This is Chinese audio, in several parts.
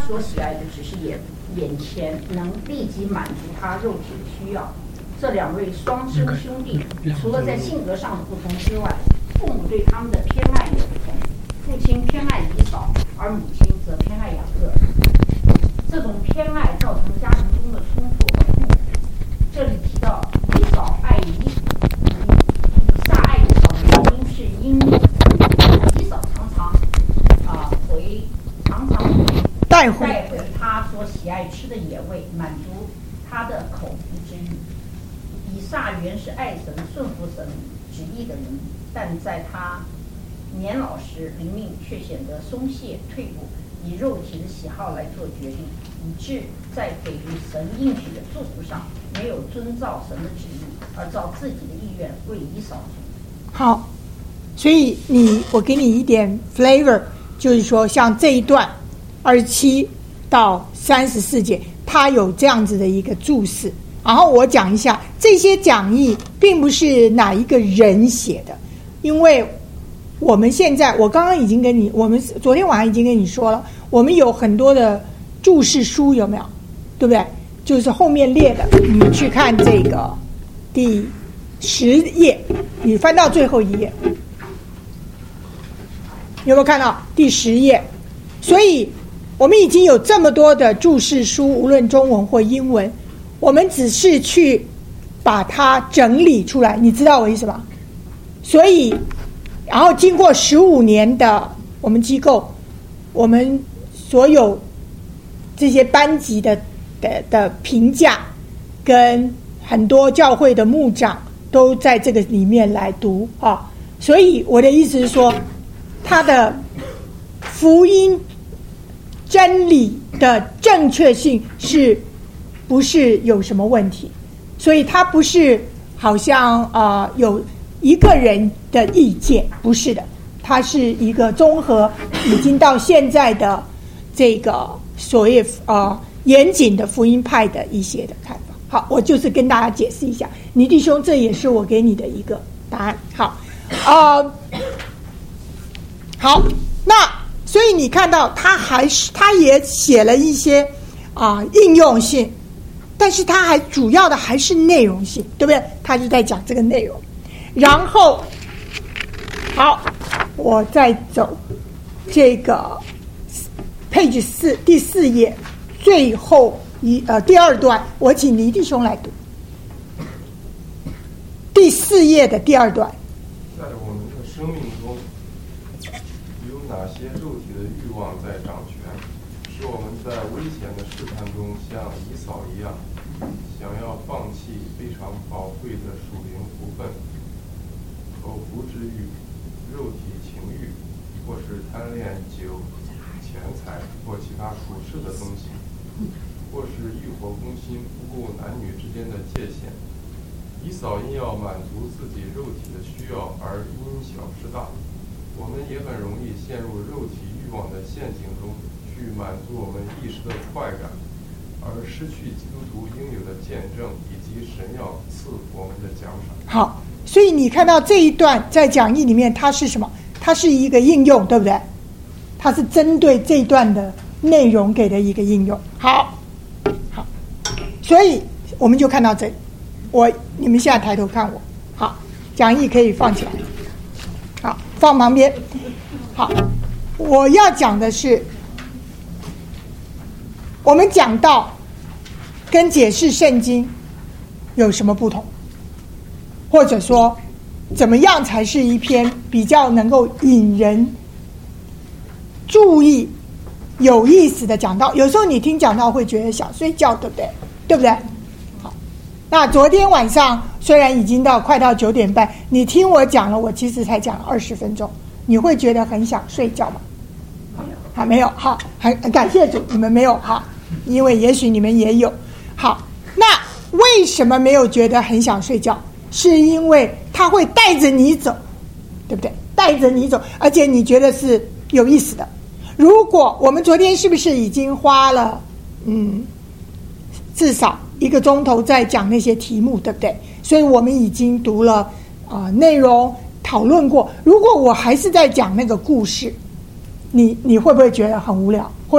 所喜爱的只是眼前能立即满足他肉体的需要。这两位双生兄弟，除了在性格上的不同之外，父母对他们的偏爱也不同。父亲偏爱以扫，而母亲则偏爱雅各。这种偏爱造成家庭中的冲突和不满。这里提到以扫爱以撒爱以扫的原因，是因以扫常常带回他所喜爱吃的野味，满足他的口腹之欲。以撒原是爱神、顺服神旨意的人，但在他年老时，灵命却显得松懈退步，以肉体的喜好来做决定，以致在给予神应许的祝福上，没有遵照神的旨意，而照自己的意愿为以扫做。 好，所以我给你一点 flavor， 就是说像这一段27到34节，它有这样子的一个注释。然后我讲一下，这些讲义并不是哪一个人写的，因为我们现在，我刚刚已经我们昨天晚上已经跟你说了，我们有很多的注释书，有没有？对不对？就是后面列的，你去看这个第10页，你翻到最后一页，有没有看到第10页？所以我们已经有这么多的注释书，无论中文或英文，我们只是去把它整理出来，你知道我意思吧？所以然后经过15年的我们机构，我们所有这些班级的评价，跟很多教会的牧长都在这个里面来读啊。所以我的意思是说，它的福音真理的正确性是不是有什么问题？所以它不是好像有一个人的意见，不是的，它是一个综合已经到现在的这个所谓严谨的福音派的一些的看法。好，我就是跟大家解释一下，倪弟兄，这也是我给你的一个答案。好，好，那所以你看到他也写了一些应用性，但是他还主要的还是内容性，对不对？他就在讲这个内容。然后好，我再走这个 page 4第4页最后第2段，我请倪弟兄来读第4页的第2段。 在我们的生命中有哪些肉体的欲望在掌权，使我们在危险的试探中像以扫一样，想要放弃非常宝贵的属灵福分，口腹之欲、肉体情欲，或是贪恋酒、钱财或其他属世的东西，或是欲火攻心，不顾男女之间的界限。以扫因要满足自己肉体的需要而因小失大，我们也很容易陷入肉体欲望的陷阱中，去满足我们一时的快感，而失去基督徒应有的见证以及神要赐我们的奖赏。 好，所以你看到这一段在讲义里面，它是什么？它是一个应用，对不对？它是针对这一段的内容给的一个应用。好，所以我们就看到这里。你们现在抬头看我。好，讲义可以放起来。好，放旁边。好，我要讲的是，我们讲到跟解释圣经有什么不同，或者说怎么样才是一篇比较能够引人注意、有意思的讲道。有时候你听讲道会觉得想睡觉，对不对？对不对？好，那昨天晚上虽然已经快到9点半，你听我讲了，我其实才讲了20分钟，你会觉得很想睡觉吗？还没有。好，很感谢主，你们没有哈，因为也许你们也有。好，那为什么没有觉得很想睡觉？是因为它会带着你走，对不对？带着你走，而且你觉得是有意思的。如果我们昨天是不是已经花了至少1个钟头在讲那些题目，对不对？所以我们已经读了内容，讨论过。如果我还是在讲那个故事，你会不会觉得很无聊？会的，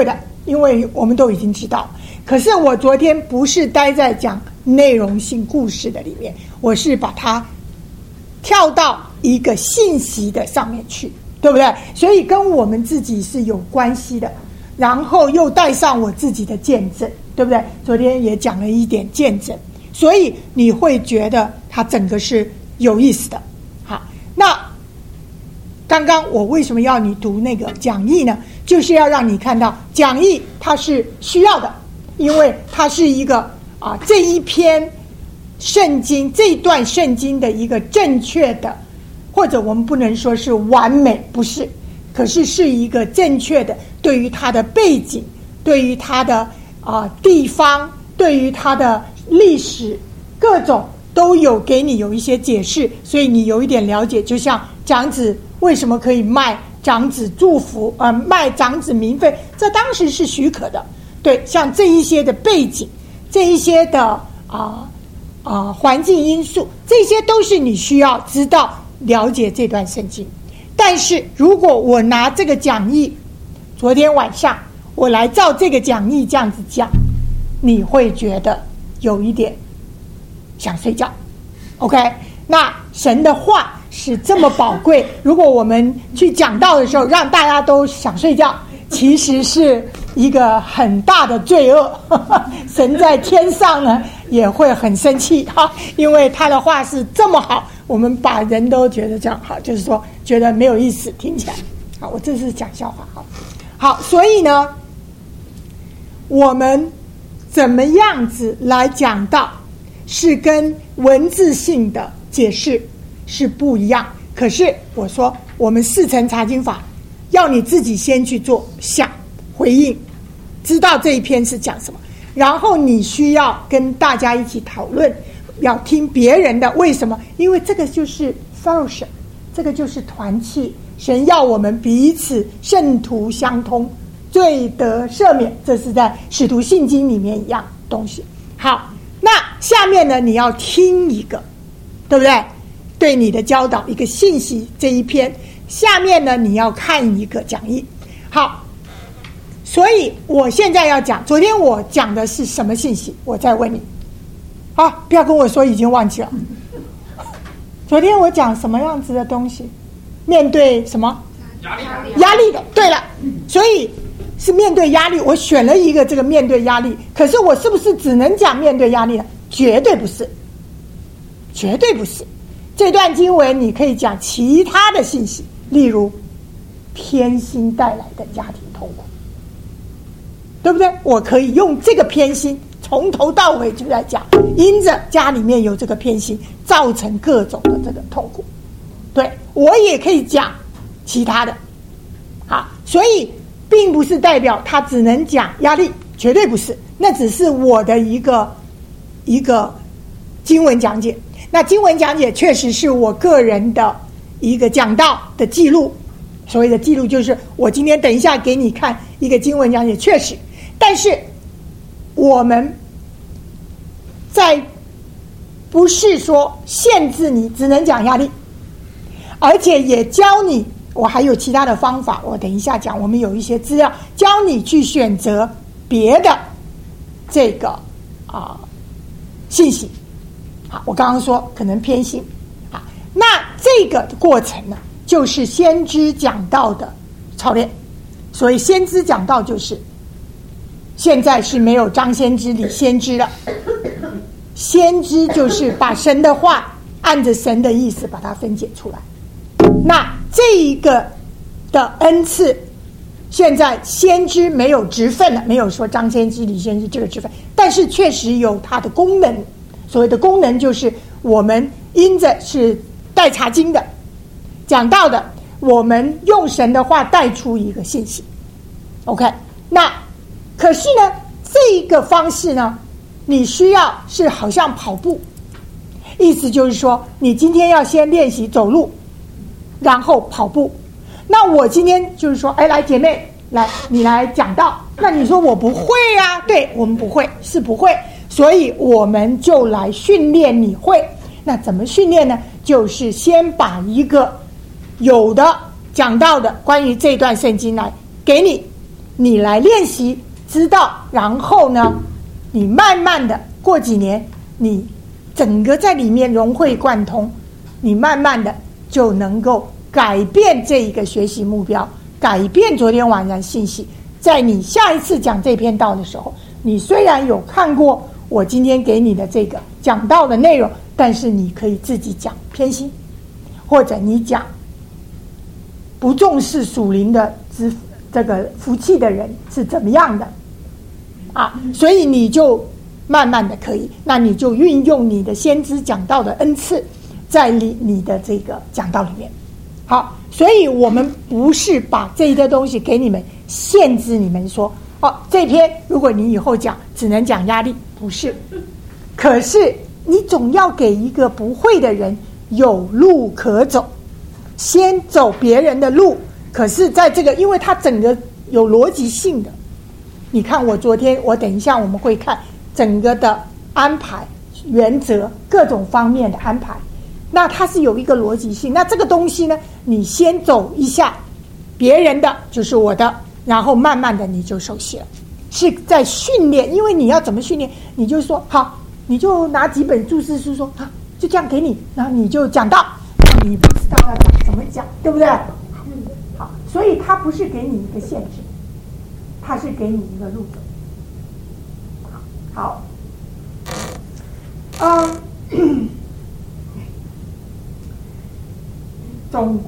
因为我们都已经知道。可是我昨天不是待在讲内容性故事的里面，我是把它跳到一个信息的上面去，对不对？所以跟我们自己是有关系的，然后又带上我自己的见证，对不对？昨天也讲了一点见证，所以你会觉得它整个是有意思的。好，那刚刚我为什么要你读那个讲义呢？就是要让你看到讲义它是需要的，因为它是一个这一篇圣经，这一段圣经的一个正确的，或者我们不能说是完美，不是，可是是一个正确的，对于它的背景，对于它的地方，对于它的历史，各种都有给你有一些解释，所以你有一点了解。就像长子为什么可以卖长子祝福，卖长子名分，这当时是许可的。对，像这一些的背景，这一些的环境因素，这些都是你需要知道了解这段圣经。但是如果我拿这个讲义，昨天晚上我来照这个讲义这样子讲，你会觉得有一点想睡觉。 OK， 那神的话是这么宝贵，如果我们去讲道的时候让大家都想睡觉，其实是一个很大的罪恶。神在天上呢也会很生气，因为他的话是这么好，我们把人都觉得这样好，就是说觉得没有意思，听起来好。我这是讲笑话。好，所以呢我们怎么样子来讲道是跟文字性的解释是不一样。可是我说我们4层查经法要你自己先去做想回应，知道这一篇是讲什么，然后你需要跟大家一起讨论，要听别人的。为什么？因为这个就是 fellowship， 这个就是团契，神要我们彼此圣徒相通，罪得赦免，这是在使徒信经里面一样东西。好，那下面呢你要听一个，对不对？对你的教导一个信息，这一篇下面呢你要看一个讲义。好，所以我现在要讲，昨天我讲的是什么信息？我再问你，不要跟我说已经忘记了。昨天我讲什么样子的东西？面对什么？压力的。对了，所以是面对压力。我选了一个这个面对压力，可是我是不是只能讲面对压力呢？绝对不是，绝对不是。这段经文你可以讲其他的信息，例如偏心带来的家庭痛苦，对不对？我可以用这个偏心从头到尾就在讲，因着家里面有这个偏心造成各种的这个痛苦。对，我也可以讲其他的。好，所以并不是代表他只能讲压力，绝对不是，那只是我的一个经文讲解。那经文讲解确实是我个人的一个讲道的记录，所谓的记录就是我今天等一下给你看一个经文讲解，确实。但是我们在不是说限制你只能讲压力，而且也教你，我还有其他的方法，我等一下讲，我们有一些资料教你去选择别的这个信息。好，我刚刚说可能偏心。好，那这个过程呢就是先知讲道的操练。所以先知讲道就是现在是没有张先知李先知了，先知就是把神的话按着神的意思把它分解出来。那这一个的恩赐，现在先知没有职分了，没有说张先知李先知这个职分，但是确实有它的功能。所谓的功能就是我们因着是带查经的讲道的，我们用神的话带出一个信息。 OK， 那可是呢这个方式呢你需要是好像跑步，意思就是说你今天要先练习走路然后跑步。那我今天就是说来姐妹来你来讲道，那你说我不会啊，对，我们不会，是不会，所以我们就来训练你会。那怎么训练呢？就是先把一个有的讲到的关于这段圣经来给你，你来练习， 知道，然后呢，你慢慢的过几年，你整个在里面融会贯通，你慢慢的就能够改变这一个学习目标，改变昨天晚上信息。在你下一次讲这篇道的时候，你虽然有看过我今天给你的这个讲道的内容，但是你可以自己讲偏心，或者你讲不重视属灵的这个福气的人是怎么样的啊？所以你就慢慢的可以，那你就运用你的先知讲道的恩赐在你的这个讲道里面。好，所以我们不是把这些东西给你们限制你们说这篇如果你以后讲只能讲压力，不是。可是你总要给一个不会的人有路可走，先走别人的路。可是在这个因为它整个有逻辑性的，你看我等一下我们会看整个的安排原则各种方面的安排，那它是有一个逻辑性。那这个东西呢，你先走一下别人的就是我的，然后慢慢的你就熟悉了，是在训练。因为你要怎么训练，你就说好，你就拿几本注释书说好，就这样给你，然后你就讲到你不知道要怎么讲，对不对？好，所以它不是给你一个限制，它是给你一个路走。好，总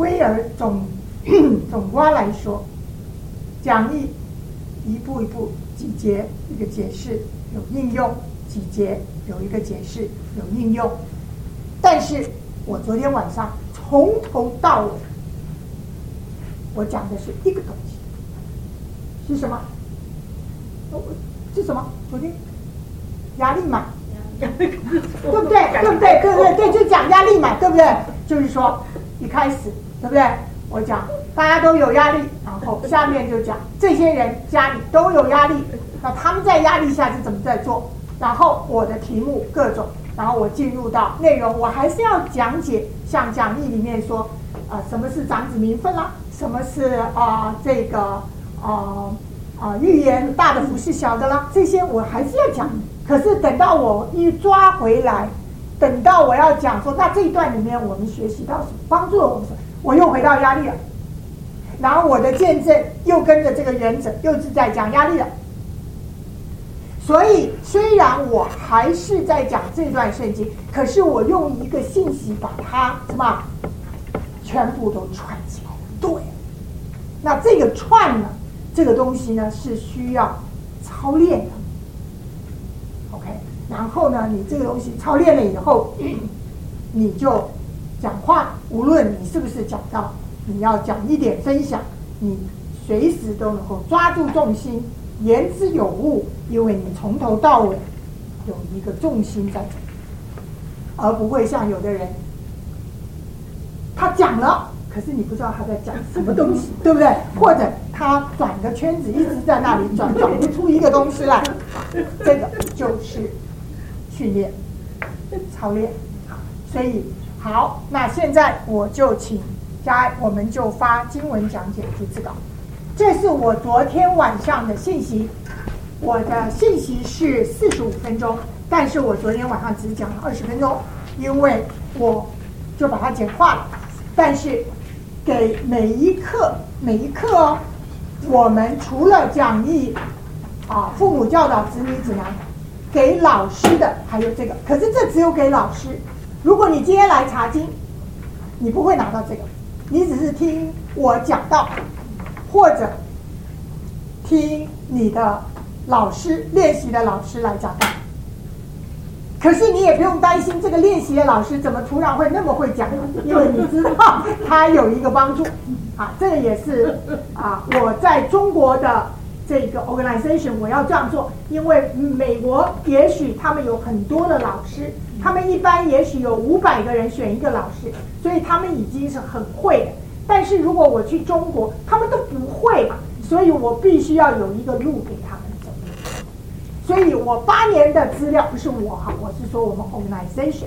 括来说，讲义一步一步，几节一个解释有应用，几节有一个解释有应用。但是我昨天晚上从头到尾，我讲的是一个东西，是什么？是什么？昨天压力嘛，对不对？就讲压力嘛，对不对？就是说一开始，对不对？我讲大家都有压力，然后下面就讲这些人家里都有压力，那他们在压力下是怎么在做？然后我的题目各种，然后我进入到内容，我还是要讲解，像讲义里面说什么是长子名分啦，什么是这个预言大的服侍小的啦，这些我还是要讲。可是等到我一抓回来，等到我要讲说那这一段里面我们学习到什么，帮助了我们什么，我又回到压力了，然后我的见证又跟着这个原则又是在讲压力了。所以虽然我还是在讲这段圣经，可是我用一个信息把它什么全部都串起来了。对，那这个串呢，这个东西呢是需要操练的。OK， 然后呢，你这个东西操练了以后，你就讲话，无论你是不是讲到，你要讲一点分享，你随时都能够抓住重心，言之有物，因为你从头到尾有一个重心在这里，而不会像有的人，他讲了，可是你不知道他在讲什么东西，对不对？或者他转个圈子一直在那里转不出一个东西来，这个就是训练操练。所以好，那现在我就请我们就发经文讲解逐字稿。这是我昨天晚上的信息，我的信息是45分钟，但是我昨天晚上只讲了20分钟，因为我就把它简化了。但是给每一课哦，我们除了讲义父母教导子女指南，给老师的还有这个，可是这只有给老师。如果你今天来查经，你不会拿到这个，你只是听我讲道，或者听你的老师练习的老师来讲道。可是你也不用担心这个练习的老师怎么突然会那么会讲，因为你知道他有一个帮助这个也是我在中国的这个 organization 我要这样做，因为美国也许他们有很多的老师，他们一般也许有500个人选一个老师，所以他们已经是很会的。但是如果我去中国，他们都不会，所以我必须要有一个路给他们走。所以我8年的资料，不是我是说我们 organization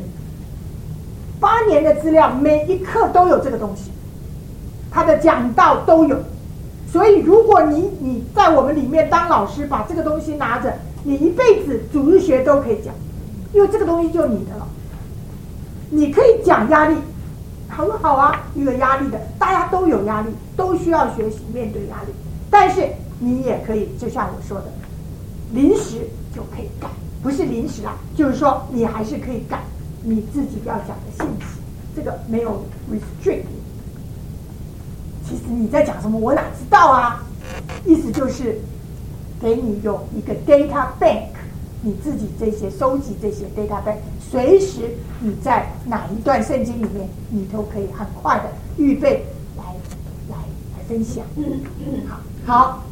8年的资料，每一课都有这个东西，他的讲道都有， 所以如果你在我们里面当老师，把这个东西拿着，你一辈子主日学都可以讲，因为这个东西就你的了。你可以讲压力，很好啊，一个压力的，大家都有压力，都需要学习面对压力。但是你也可以，就像我说的，临时就可以改，不是临时啊，就是说你还是可以改你自己要讲的信息，这个没有 restrict。其实你在讲什么，我哪知道啊？意思就是给你有一个 data bank， 你自己这些收集这些 data bank， 随时你在哪一段圣经里面，你都可以很快的预备来分享。好，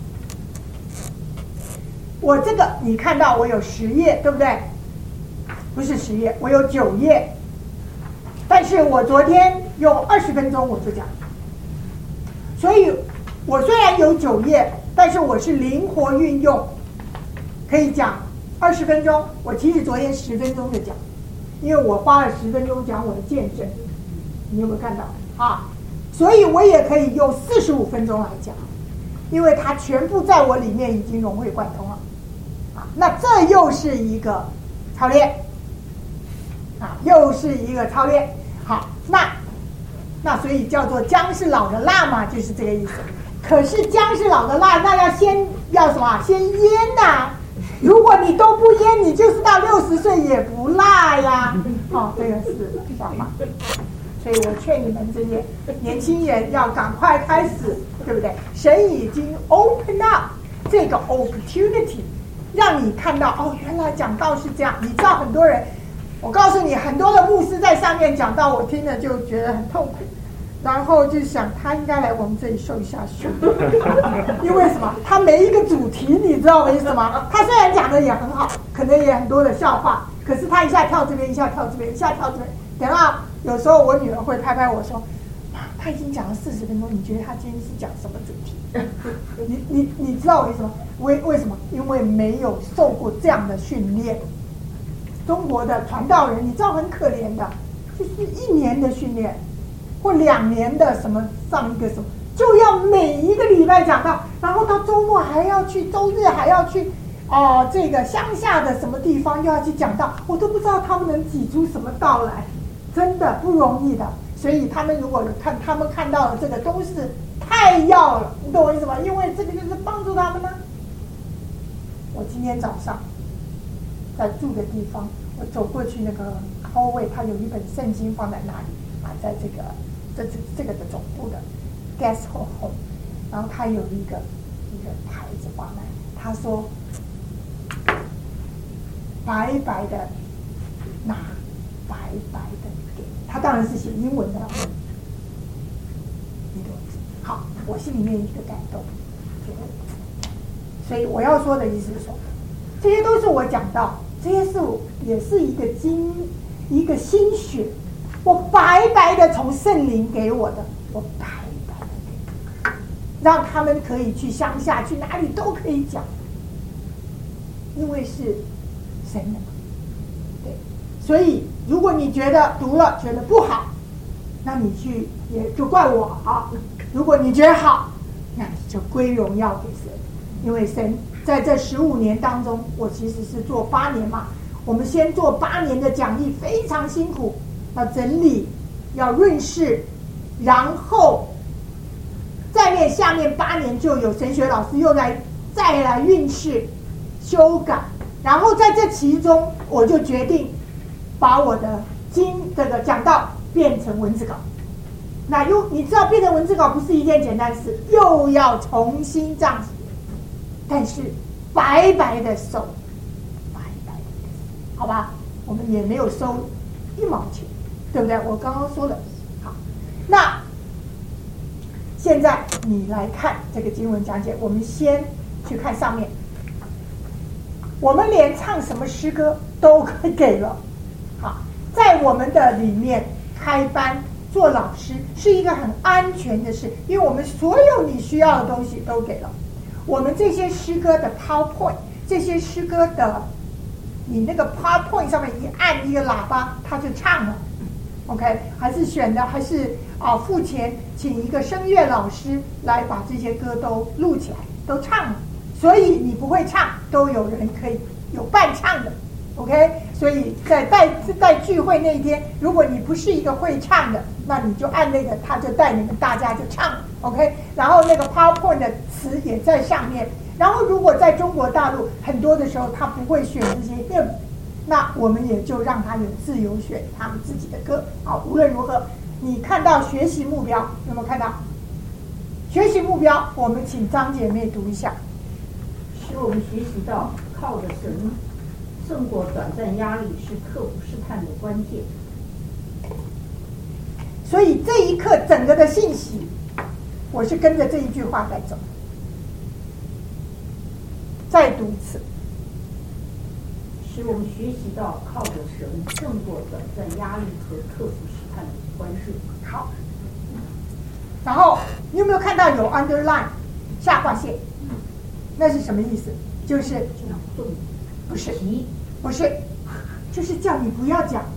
我这个你看到我有10页，对不对？不是10页，我有9页，但是我昨天用20分钟我就讲。所以我虽然有9页，但是我是灵活运用，可以讲20分钟。我其实昨天10分钟就讲，因为我花了10分钟讲我的见证，你有没有看到啊？所以我也可以用45分钟来讲，因为它全部在我里面已经融会贯通了啊。那这又是一个操练啊，又是一个操练。好，那所以叫做姜是老的辣嘛，就是这个意思。可是姜是老的辣，那要什么？先腌呐。如果你都不腌，你就是到60岁也不辣呀。哦，这个是笑话。所以我劝你们这些年轻人要赶快开始，对不对？神已经 open up 这个 opportunity， 让你看到哦，原来讲道是这样。你知道很多人。我告诉你，很多的牧师在上面讲到，我听了就觉得很痛苦，然后就想他应该来我们这里受一下训，因为什么？他没一个主题，你知道为什么？他虽然讲的也很好，可能也很多的笑话，可是他一下跳这边，一下跳这边，一下跳这边。等到有时候我女儿会拍拍我说：“妈，他已经讲了40分钟，你觉得他今天是讲什么主题？”你知道为什么？为什么？因为没有受过这样的训练。中国的传道人，你知道很可怜的，就是1年的训练，或2年的什么上一个什么，就要每一个礼拜讲到，然后到周末还要去，周日还要去，这个乡下的什么地方又要去讲道，我都不知道他们能挤出什么道来，真的不容易的。所以他们如果他们看到的这个都是太要了，你懂我意思吗？因为这个就是帮助他们呢。我今天早上在住的地方，我走过去那个 hallway， 他有一本圣经放在那里啊，在这个的总部的 guest hall， 然后他有一个牌子放在，他说白白的拿，白白的给，他当然是写英文的，你懂意思？好，我心里面一个感动，所以我要说的意思是说，这些都是我讲到。这些是也是一个心血，我白白的从圣灵给我的，我白白的给，让他们可以去乡下，去哪里都可以讲，因为是神的嘛，对。所以如果你觉得读了觉得不好，那你去也就怪我啊。如果你觉得好，那你就归荣耀给神，因为神。在这15年当中，我其实是做8年嘛。我们先做8年的讲义，非常辛苦，要整理，要润饰，然后下面8年就有神学老师又再来润饰、修改，然后在这其中，我就决定把我的这个讲道变成文字稿。那你知道变成文字稿不是一件简单事，又要重新这样子。但是白白的收，白白的，好吧？我们也没有收1毛钱，对不对？我刚刚说了，好。那现在你来看这个经文讲解，我们先去看上面。我们连唱什么诗歌都给了，好，在我们的里面开班做老师是一个很安全的事，因为我们所有你需要的东西都给了。我们这些诗歌的 PowerPoint， 这些诗歌的，你那个 PowerPoint 上面一按一个喇叭，它就唱了。 OK， 还是选的还是付钱请一个声乐老师来把这些歌都录起来，都唱了。所以你不会唱，都有人可以有伴唱的 ，OK。所以在带聚会那一天，如果你不是一个会唱的，那你就按那个，他就带你们大家就唱 ，OK。然后那个 PowerPoint 的词也在上面。然后如果在中国大陆很多的时候他不会选这些 hymn， 那我们也就让他有自由选他们自己的歌。好，无论如何，你看到学习目标有没有看到？学习目标，我们请张姐妹读一下。 使我们学习到靠着神胜过短暂压力是克服试探的关键。 所以这一课整个的信息，我是跟着这一句话在走。再读一次。 使我们学习到靠着神胜过短暂压力和克服试探的关键。 好。然后你有没有看到有 underline 下划线？那是什么意思？就是不是，就是叫你不要讲。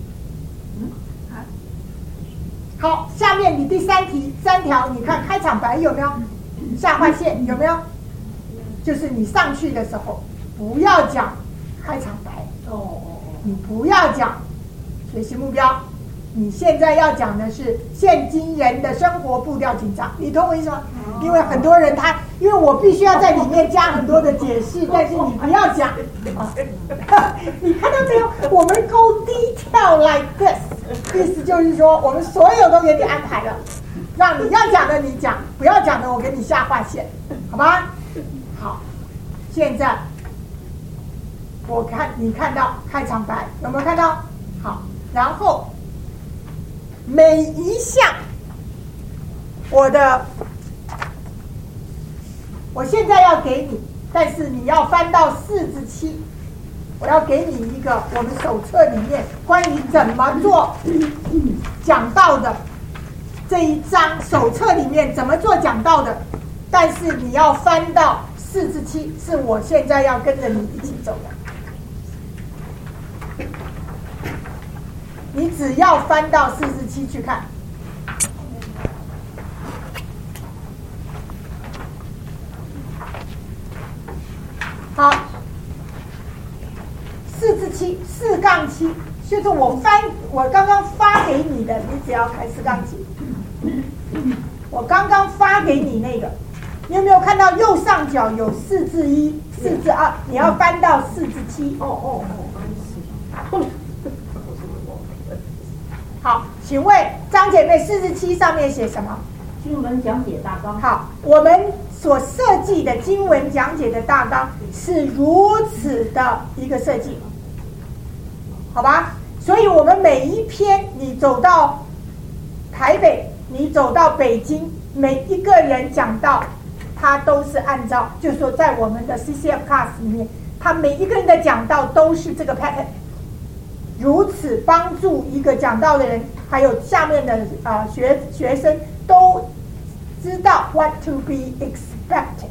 好，下面你第3条，你看开场白有没有下划线？有没有？就是你上去的时候不要讲开场白。你不要讲学习目标。你现在要讲的是现今人的生活步调紧张，你懂我意思吗？因为很多人因为我必须要在里面加很多的解释，但是你不要讲。你看到没有？我们 go detail like this， 意思就是说我们所有都给你安排了，让你要讲的你讲，不要讲的我给你下划线，好吧？好，现在你看到开场白有没有看到？好，然后每一项我现在要给你，但是你要翻到4至7，我要给你一个我们手册里面关于怎么做讲道的这一章，手册里面怎么做讲道的，但是你要翻到4至7，是我现在要跟着你一起走的。你只要翻到4至7去看。好，4至7，4杠7，就是我刚刚发给你的，你只要看4杠7。我刚刚发给你那个，你有没有看到右上角有4至1、4至2？你要翻到4至7。好，请问张姐妹，4至7上面写什么？ 经文讲解大纲。 好，我们所设计的经文讲解的大纲是如此的一个设计，好吧？所以我们每一篇，你走到台北，你走到北京，每一个人讲到，他都是按照，就是说在我们的 CCF class 里面，他每一个人的讲道都是这个 pattern。如此帮助一个讲道的人，还有下面的学生都知道 what to be expected。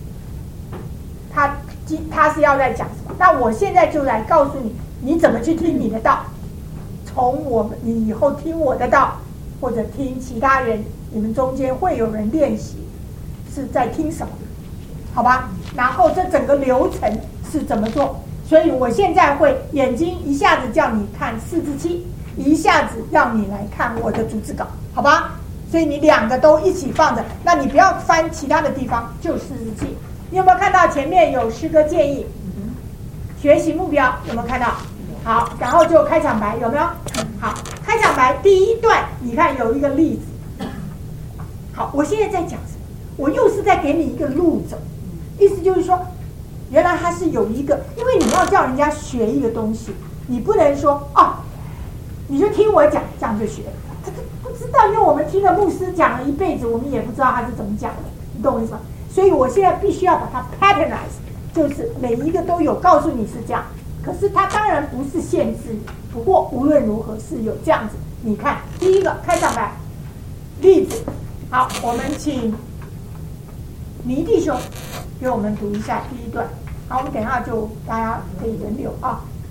他是要在讲什么？那我现在就来告诉你，你怎么去听你的道。从你以后听我的道，或者听其他人，你们中间会有人练习是在听什么，好吧？然后这整个流程是怎么做？所以我现在会眼睛一下子叫你看4至7，一下子让你来看我的逐字稿，好吧？所以你2个都一起放着，那你不要翻其他的地方，就4至7。你有没有看到前面有诗歌建议、学习目标？有没有看到？好，然后就开场白，有没有？好，开场白第一段，你看有一个例子。好，我现在在讲什么？我又是在给你一个路走，意思就是说，原来它是有一个，因为你要叫人家学一个东西，你不能说你就听我讲，这样就学。他不知道，因为我们听了牧师讲了一辈子，我们也不知道他是怎么讲的，你懂我意思吗？所以我现在必须要把它 patternize， 就是每一个都有告诉你是这样。可是它当然不是限制你，不过无论如何是有这样子。你看，第一个开场白例子，好，我们请倪弟兄给我们读一下第一段。好，我们等一下就大家可以轮流啊。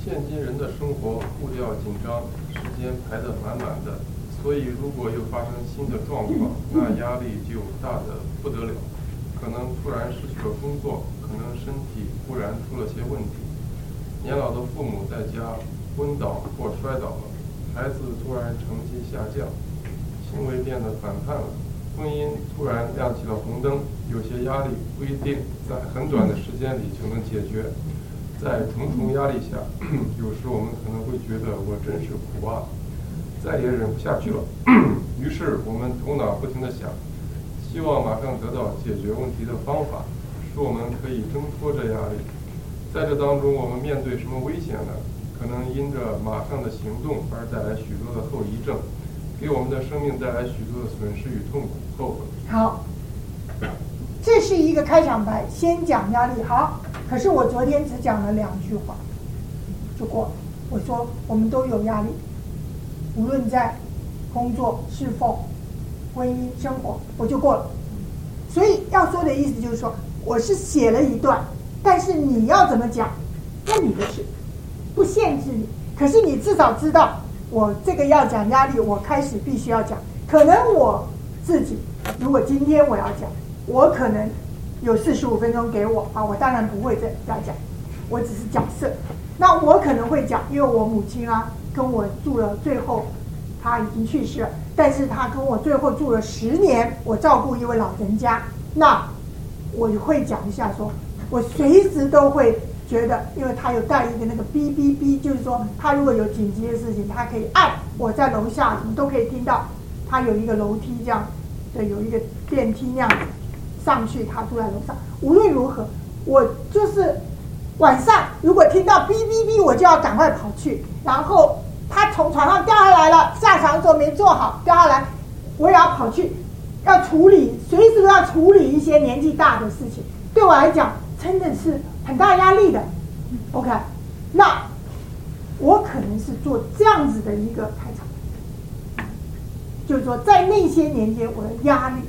现今人的生活步调紧张，时间排得满满的，所以如果又发生新的状况，那压力就大得不得了。可能突然失去了工作，可能身体忽然出了些问题，年老的父母在家昏倒或摔倒了，孩子突然成绩下降，行为变得反叛了，婚姻突然亮起了红灯，有些压力不一定在很短的时间里就能解决。在重重压力下，有时我们可能会觉得我真是苦啊，再也忍不下去了。于是我们头脑不停地想，希望马上得到解决问题的方法，使我们可以挣脱这压力。在这当中，我们面对什么危险呢？可能因着马上的行动而带来许多的后遗症，给我们的生命带来许多的损失与痛苦后悔。 好，这是一个开场白，先讲压力。好，可是我昨天只讲了2句话就过了。我说我们都有压力，无论在工作、侍奉、婚姻、生活，我就过了。所以要说的意思就是说，我是写了一段，但是你要怎么讲，那你的事，不限制你。可是你至少知道，我这个要讲压力，我开始必须要讲。可能我自己，如果今天我要讲，我可能有45分钟给我啊，我当然不会这样讲，我只是假设。那我可能会讲，因为我母亲啊跟我住了，最后她已经去世了，但是她跟我最后住了10年，我照顾一位老人家，那我会讲一下说，我随时都会觉得，因为她有带一个那个哔哔哔，就是说她如果有紧急的事情，她可以按，我在楼下什么都可以听到。她有一个楼梯这样，对，有一个电梯那样子上去，她住在楼上。无论如何，我就是晚上如果听到哔哔哔，我就要赶快跑去，然后他从床上掉下来了，下床的时候没坐好掉下来，我也要跑去，要处理，随时都要处理一些年纪大的事情，对我来讲真的是很大压力的。OK， 那我可能是做这样子的一个开场，就是说在那些年间我的压力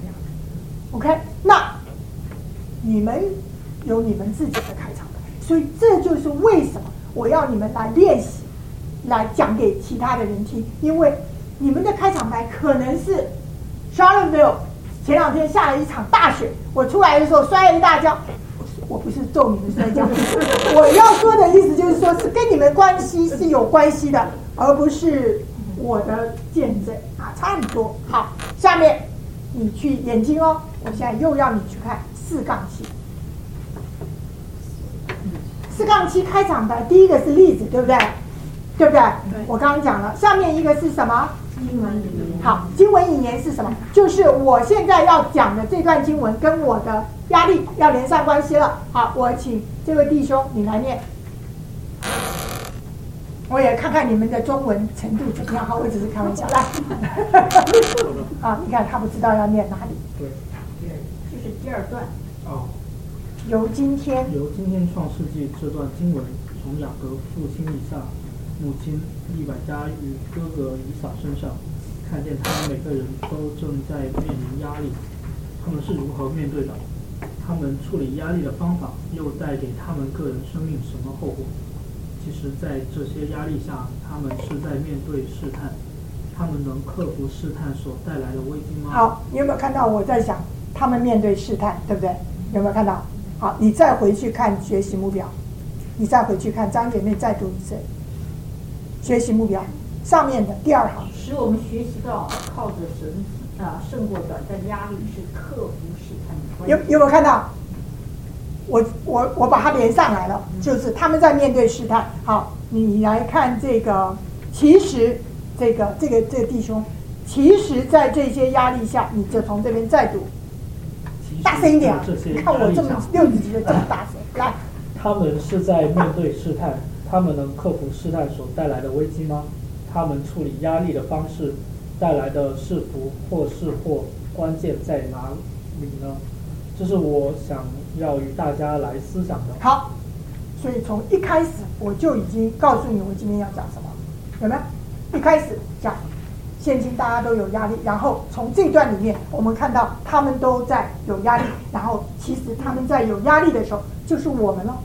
OK， 那你们有你们自己的开场白，所以这就是为什么我要你们来练习，来讲给其他的人听，因为你们的开场白可能是 Charlottesville 前2天下了一场大雪，我出来的时候摔了一大跤，我不是咒你们摔跤，我要说的意思就是说是跟你们关系是有关系的，而不是我的见证啊，差很多。好，下面你去眼睛哦，我现在又要你去看4杠7。4杠7开场白，第一个是例子，对不对？对不对？我刚刚讲了，下面一个是什么？ 经文引言。 好，经文引言是什么？就是我现在要讲的这段经文跟我的压力要连上关系了。好，我请这位弟兄你来念，我也看看你们的中文程度怎么样。好，我只是开玩笑，来。啊，你看他不知道要念哪里。 对， 就是第2段。 哦。 由今天创世纪这段经文，从雅各父亲以撒、母亲利百加与哥哥以扫身上，看见他们每个人都正在面临压力，他们是如何面对的？他们处理压力的方法又带给他们个人生命什么后果？其实，在这些压力下，他们是在面对试探，他们能克服试探所带来的危机吗？ 好，你有没有看到我在想他们面对试探，对不对？有没有看到？好，你再回去看学习目标，你再回去看张姐妹再读一次学习目标上面的第2行， 使我们学习到靠着神胜过短暂压力，是克服试探的关系。 有没有看到？我把它连上来了，就是他们在面对试探。好，你来看这个，其实这个弟兄，其实在这些压力下，你就从这边再读。大声一点啊！你看我这么60级的这么大声，来。 他们是在面对试探，他们能克服试探所带来的危机吗？他们处理压力的方式带来的是福或是祸，关键在哪里呢？这是我想要与大家来思想的。 好，所以从一开始我就已经告诉你我今天要讲什么，有没有？一开始讲现今大家都有压力，然后从这段里面我们看到他们都在有压力，然后其实他们在有压力的时候就是我们了。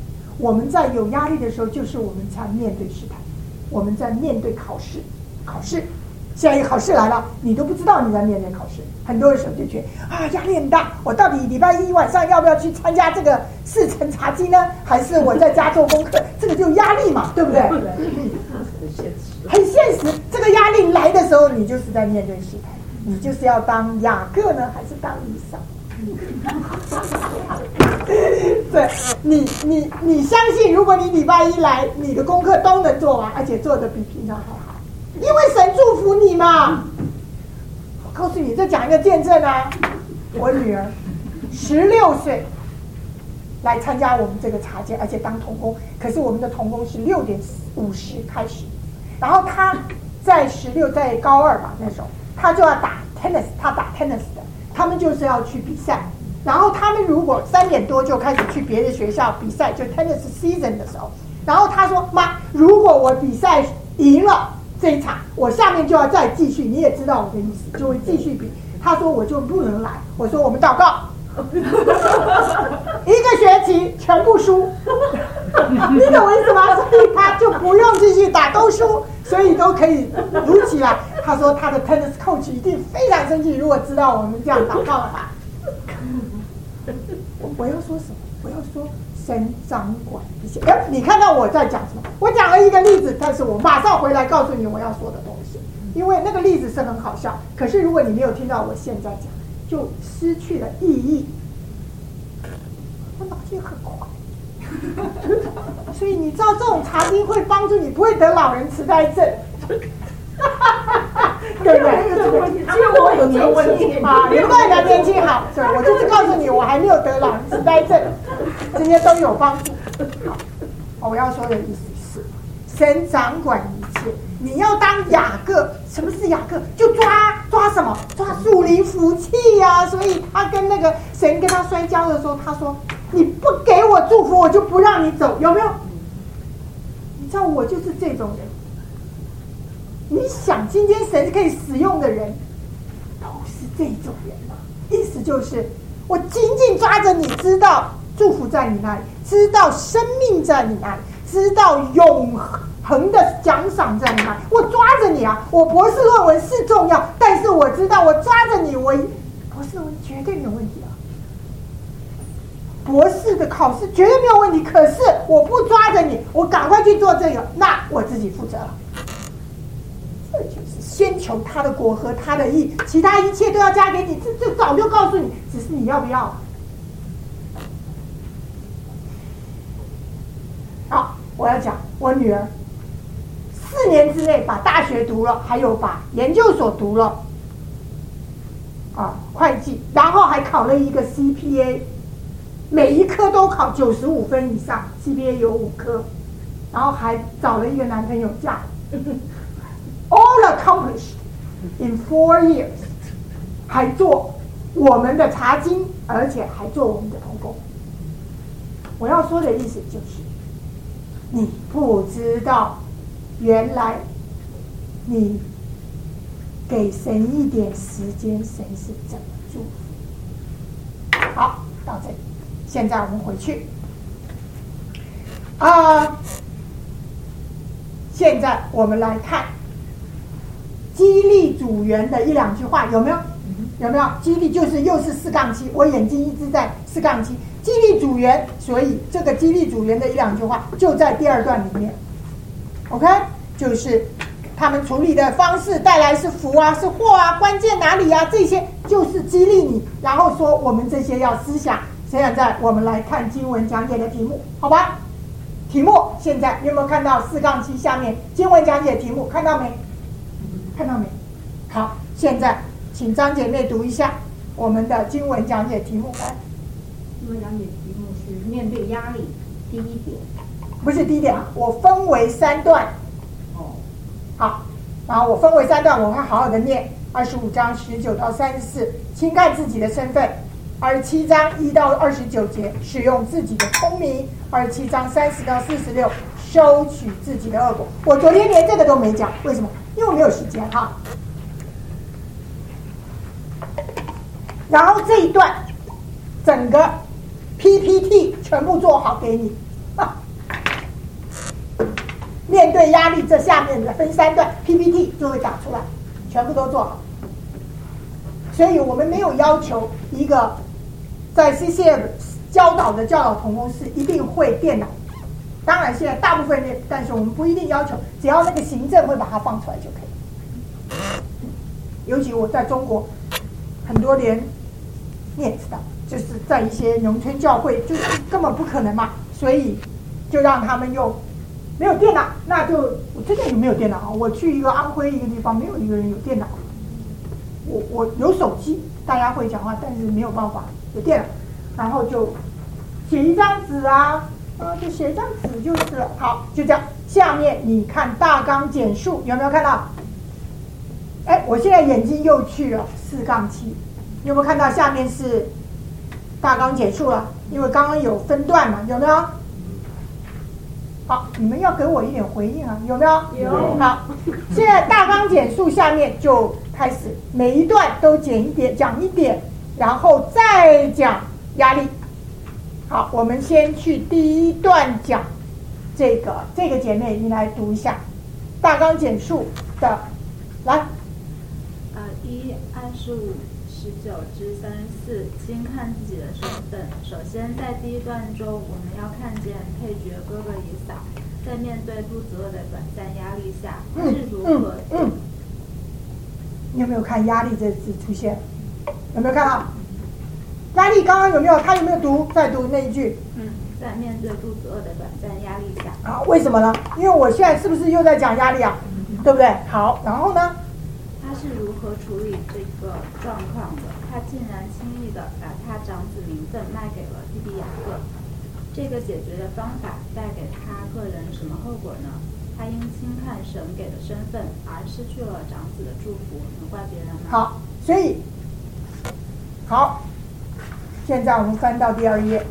我们在有压力的时候，就是我们在面对试探，我们在面对考试。现在考试来了，你都不知道你在面对考试。很多的时候就觉得啊，压力很大，我到底礼拜一晚上要不要去参加这个4层茶经呢？还是我在家做功课？这个就压力嘛，对不对？很现实。这个压力来的时候，你就是在面对试探，你就是要当雅各呢，还是当以扫？对，你相信，如果你礼拜一来，你的功课都能做完，而且做得比平常还好，因为神祝福你嘛。我告诉你，这讲一个见证啊，我女儿16岁来参加我们这个茶间，而且当童工。可是我们的童工是6点50开始，然后她在16，在高2吧，那时候她就要打 tennis， 她打 tennis 的。他们就是要去比赛，然后他们如果3点多就开始去别的学校比赛，就 tennis season 的时候，然后他说：“妈，如果我比赛赢了这一场，我下面就要再继续。你也知道我的意思，就会继续比。”他说：“我就不能来。”我说：“我们祷告，一个学期全部输，你懂我意思吗？所以他就不用继续打，都输，所以都可以读起来。”他说他的 tennis coach 一定非常生气，如果知道我们这样祷告的话。我要说什么？我要说神掌管一切。你看到我在讲什么？我讲了一个例子，但是我马上回来告诉你我要说的东西，因为那个例子是很好笑。可是如果你没有听到我现在讲，就失去了意义。我脑筋很快，所以你知道这种茶经会帮助你不会得老人痴呆症。对不对？因为我有年轻啊，你们都很年轻，好，对，我就是告诉你，我还没有得老人痴呆症，这些都有帮助。好，我要说的意思是，神掌管一切。你要当雅各，什么是雅各？就抓什么？抓属灵福气呀！所以他跟那个神跟他摔跤的时候，他说：“你不给我祝福，我就不让你走。”有没有？你知道我就是这种人。你想今天神可以使用的人都是这种人吗？意思就是我紧紧抓着你，知道祝福在你那里，知道生命在你那里，知道永恒的奖赏在你那里。我抓着你啊！我博士论文是重要，但是我知道我抓着你，我博士论文绝对没有问题啊！博士的考试绝对没有问题。可是我不抓着你，我赶快去做这个，那我自己负责了。这就是先求他的国和他的义，其他一切都要加给你。这早就告诉你，只是你要不要。好，我要讲我女儿4年之内把大学读了，还有把研究所读了，会计，然后还考了一个 CPA， 每一科都考95分以上 ，CPA 有5科，然后还找了一个男朋友嫁。All accomplished in 4 years， 还做我们的茶经，而且还做我们的童工。我要说的意思就是，你不知道，原来你给神一点时间，神是怎么祝福。好，到这里，现在我们回去。现在我们来看。激励组员的1、2句话有没有？有没有？激励就是又是4-7，我眼睛一直在4-7。激励组员，所以这个激励组员的1、2句话就在第2段里面。OK， 就是他们处理的方式带来是福啊，是祸啊，关键哪里啊？这些就是激励你，然后说我们这些要思想。现在我们来看经文讲解的题目，好吧？题目现在你有没有看到4-7下面经文讲解题目？看到没？看到没？好，现在请张姐妹读一下我们的经文讲解题目。来， 经文讲解题目是面对压力，第1点。 不是第1点，我分为3段。好，然后我分为3段，我会好好的念。25章19到34，轻看自己的身份。27章1到29节，使用自己的聪明。27章30到46，收取自己的恶果。我昨天连这个都没讲，为什么？因为我没有时间哈。然后这一段整个 PPT 全部做好给你， 面对压力，这下面的分3段 PPT 就会打出来，全部都做好。所以我们没有要求一个在 CCM 教导的教导同工师一定会电脑，当然现在大部分人，但是我们不一定要求，只要那个行政会把它放出来就可以。尤其我在中国，很多年你也知道，就是在一些农村教会，就是根本不可能嘛，所以就让他们用没有电脑，那就我真的有没有电脑？我去一个安徽一个地方，没有一个人有电脑。我有手机，大家会讲话，但是没有办法有电脑，然后就写一张纸啊，就写一张纸就是了。好，就这样。下面你看大纲简述，有没有看到？哎，我现在眼睛又去了4-7，你有没有看到下面是大纲简述了？因为刚刚有分段嘛，有没有？好，你们要给我一点回应啊，有没有？ 有。 好，现在大纲简述下面就开始每一段都讲一点，然后再讲压力。好，我们先去第一段讲这个姐妹，你来读一下大纲简述的，来。 1:25-19-34，轻看自己的身份。首先，在第一段中，我们要看见配角哥哥以扫，在面对肚子饿的短暂压力下，是如何。 你有没有看压力这个字出现？有没有看到？压力刚刚有没有？他有没有读？再读那一句。 在面对肚子饿的短暂压力下。 好，为什么呢？因为我现在是不是又在讲压力啊？对不对？好，然后呢？ 他是如何处理这个状况的？他竟然轻易地把他长子名分卖给了弟弟雅各。这个解决的方法带给他个人什么后果呢？他因轻看神给的身份而失去了长子的祝福，能怪别人吗？ 好，所以好，现在我们翻到第2页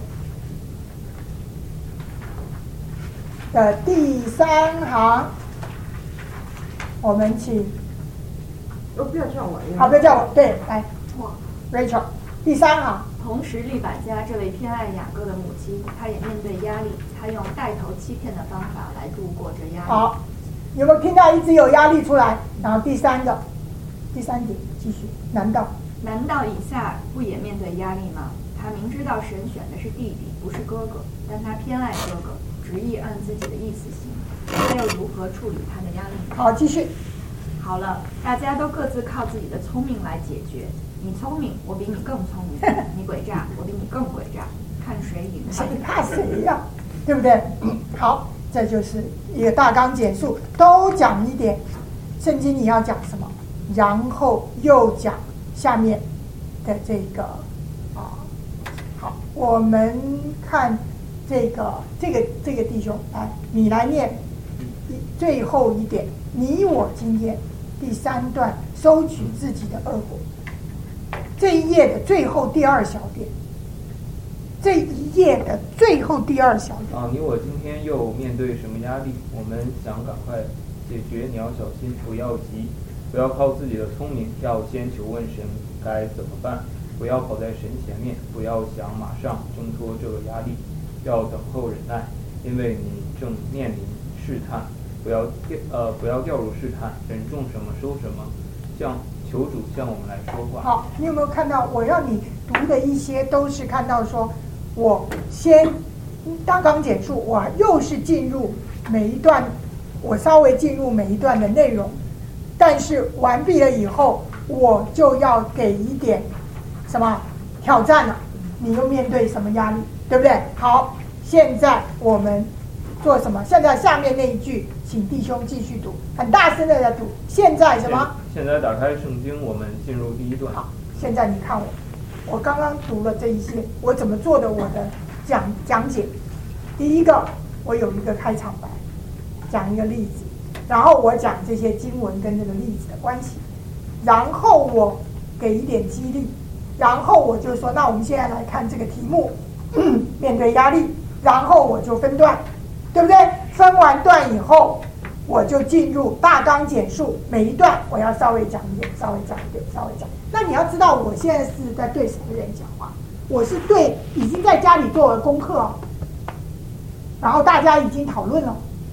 的第3行，我们请。 不要叫我。 好，不要叫我。对，来 ，Rachel， 第3行。 同时，利百加这位偏爱雅各的母亲，她也面对压力，她用带头欺骗的方法来度过这压力。 好，有没有听到一直有压力出来？然后第3点，继续。难道以撒不也面对压力吗？他明知道神选的是弟弟，不是哥哥，但他偏爱哥哥，执意按自己的意思行。他又如何处理他的压力？ 好，继续。 好了，大家都各自靠自己的聪明来解决。你聪明，我比你更聪明；你诡诈，我比你更诡诈。看谁赢吧。 谁怕谁呀？对不对？好，这就是一个大纲简述，都讲一点。圣经你要讲什么，然后又讲下面的这个好，我们看这个弟兄，来，你来念最后一点。你我今天第3段收取自己的恶果，这一页的最后第2小点，这一页的最后第2小点。 你我今天又面对什么压力？我们想赶快解决，你要小心，不要急，不要靠自己的聪明，要先求问神该怎么办，不要跑在神前面，不要想马上挣脱这个压力，要等候忍耐，因为你正面临试探。不要掉入试探，人种什么收什么，求主向我们来说话。 好，你有没有看到我让你读的一些都是看到说，我先大纲简述，我又是进入每一段，我稍微进入每一段的内容，但是完毕了以后，我就要给一点什么挑战了，你又面对什么压力，对不对？好，现在我们做什么？现在下面那一句，请弟兄继续读，很大声的在读。现在什么？ 现在打开圣经，我们进入第1段。 好，现在你看我刚刚读了这一些，我怎么做的我的讲解。第一个，我有一个开场白，讲一个例子，然后我讲这些经文跟这个例子的关系，然后我给一点激励，然后我就说，那我们现在来看这个题目，面对压力，然后我就分段。对不对？分完段以后，我就进入大纲简述，每一段我要稍微讲一点，稍微讲一点，稍微讲。那你要知道，我现在是在对什么人讲话？我是对已经在家里做了功课，然后大家已经讨论了，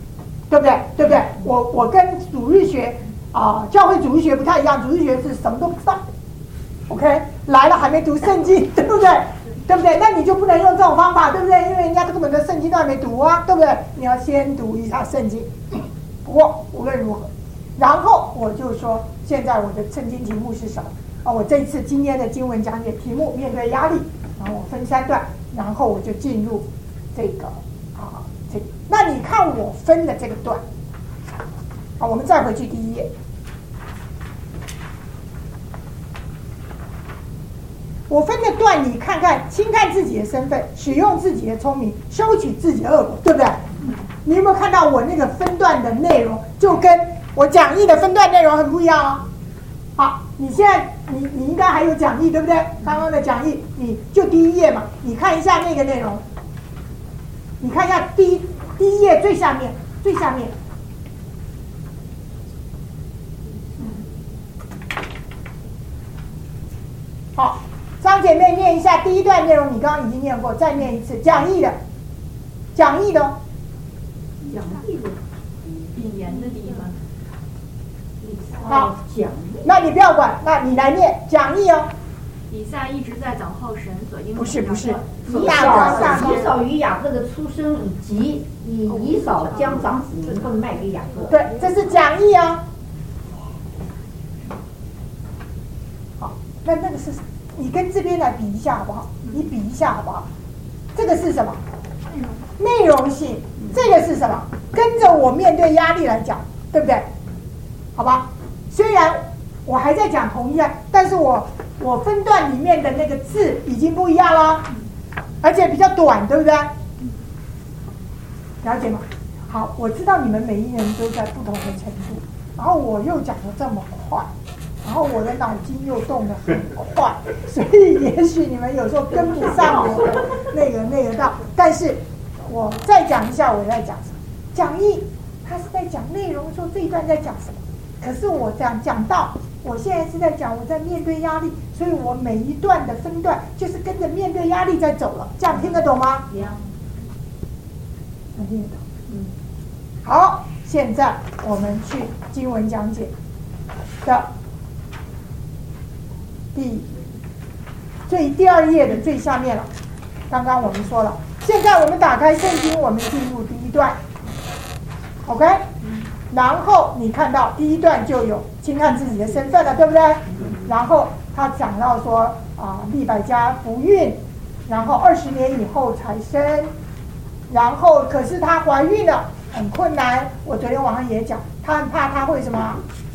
对不对？对不对？我跟主日学教会主日学不太一样，主日学是什么都不知道 ，OK， 来了还没读圣经，对不对？对不对？那你就不能用这种方法，对不对？因为人家根本的圣经都还没读啊，对不对？你要先读一下圣经。不过无论如何，然后我就说，现在我的圣经题目是什么？我这次今天的经文讲解题目面对压力，然后我分3段，然后我就进入这个这个。那你看我分的这个段，我们再回去第1页。我分的段，你看看，轻看自己的身份，使用自己的聪明，收取自己的恶果，对不对？你有没有看到我那个分段的内容，就跟我讲义的分段内容很不一样哦？好，你现在你应该还有讲义，对不对？刚刚的讲义，你就第1页嘛，你看一下那个内容，你看一下第一页最下面，好。张姐妹念一下第1段内容，你刚刚已经念过，再念一次。讲义的哦。 讲义的引言的地方。 好，那你不要管，那你来念讲义哦。 以撒一直在等候神所应。 不是， 以扫与雅各的出生，以及以扫将长子名分卖给雅各。 对，这是讲义哦。好，那个是。你跟这边来比一下好不好？你比一下好不好？这个是什么？内容性。这个是什么？跟着我面对压力来讲，对不对？好吧？虽然我还在讲同一案，但是我分段里面的那个字已经不一样了，而且比较短，对不对？了解吗？好，我知道你们每一人都在不同的程度，然后我又讲得这么快。然后我的脑筋又动得很快，所以也许你们有时候跟不上我的那个道。但是我再讲一下我在讲什么。讲义它是在讲内容，说这一段在讲什么。可是我讲到，我现在是在讲我在面对压力，所以我每一段的分段就是跟着面对压力在走了。这样听得懂吗？能听得懂。好，现在我们去经文讲解的。第2页的最下面了，刚刚我们说了，现在我们打开圣经，我们进入第1段 ，OK， 然后你看到第1段就有轻看自己的身份了，对不对？然后他讲到说利百加不孕，然后20年以后才生，然后可是她怀孕了，很困难。我昨天晚上也讲，她很怕她会什么？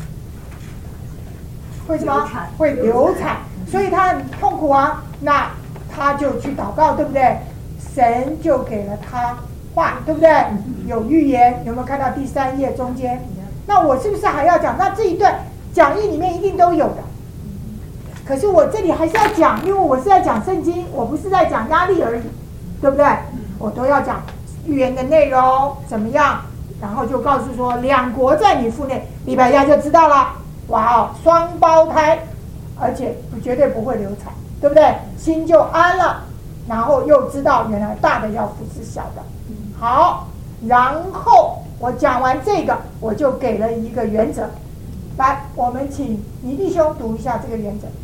会什么？会流产，所以他很痛苦啊。那他就去祷告，对不对？神就给了他话，对不对？有预言，有没有看到第3页中间？那我是不是还要讲？那这一段讲义里面一定都有的。可是我这里还是要讲，因为我是在讲圣经，我不是在讲压力而已，对不对？我都要讲预言的内容怎么样，然后就告诉说2国在你腹内，利百加就知道了。哇哦，双胞胎，而且绝对不会流产，对不对？心就安了，然后又知道原来大的要扶持小的。好，然后我讲完这个，我就给了一个原则。来，我们请倪弟兄读一下这个原则。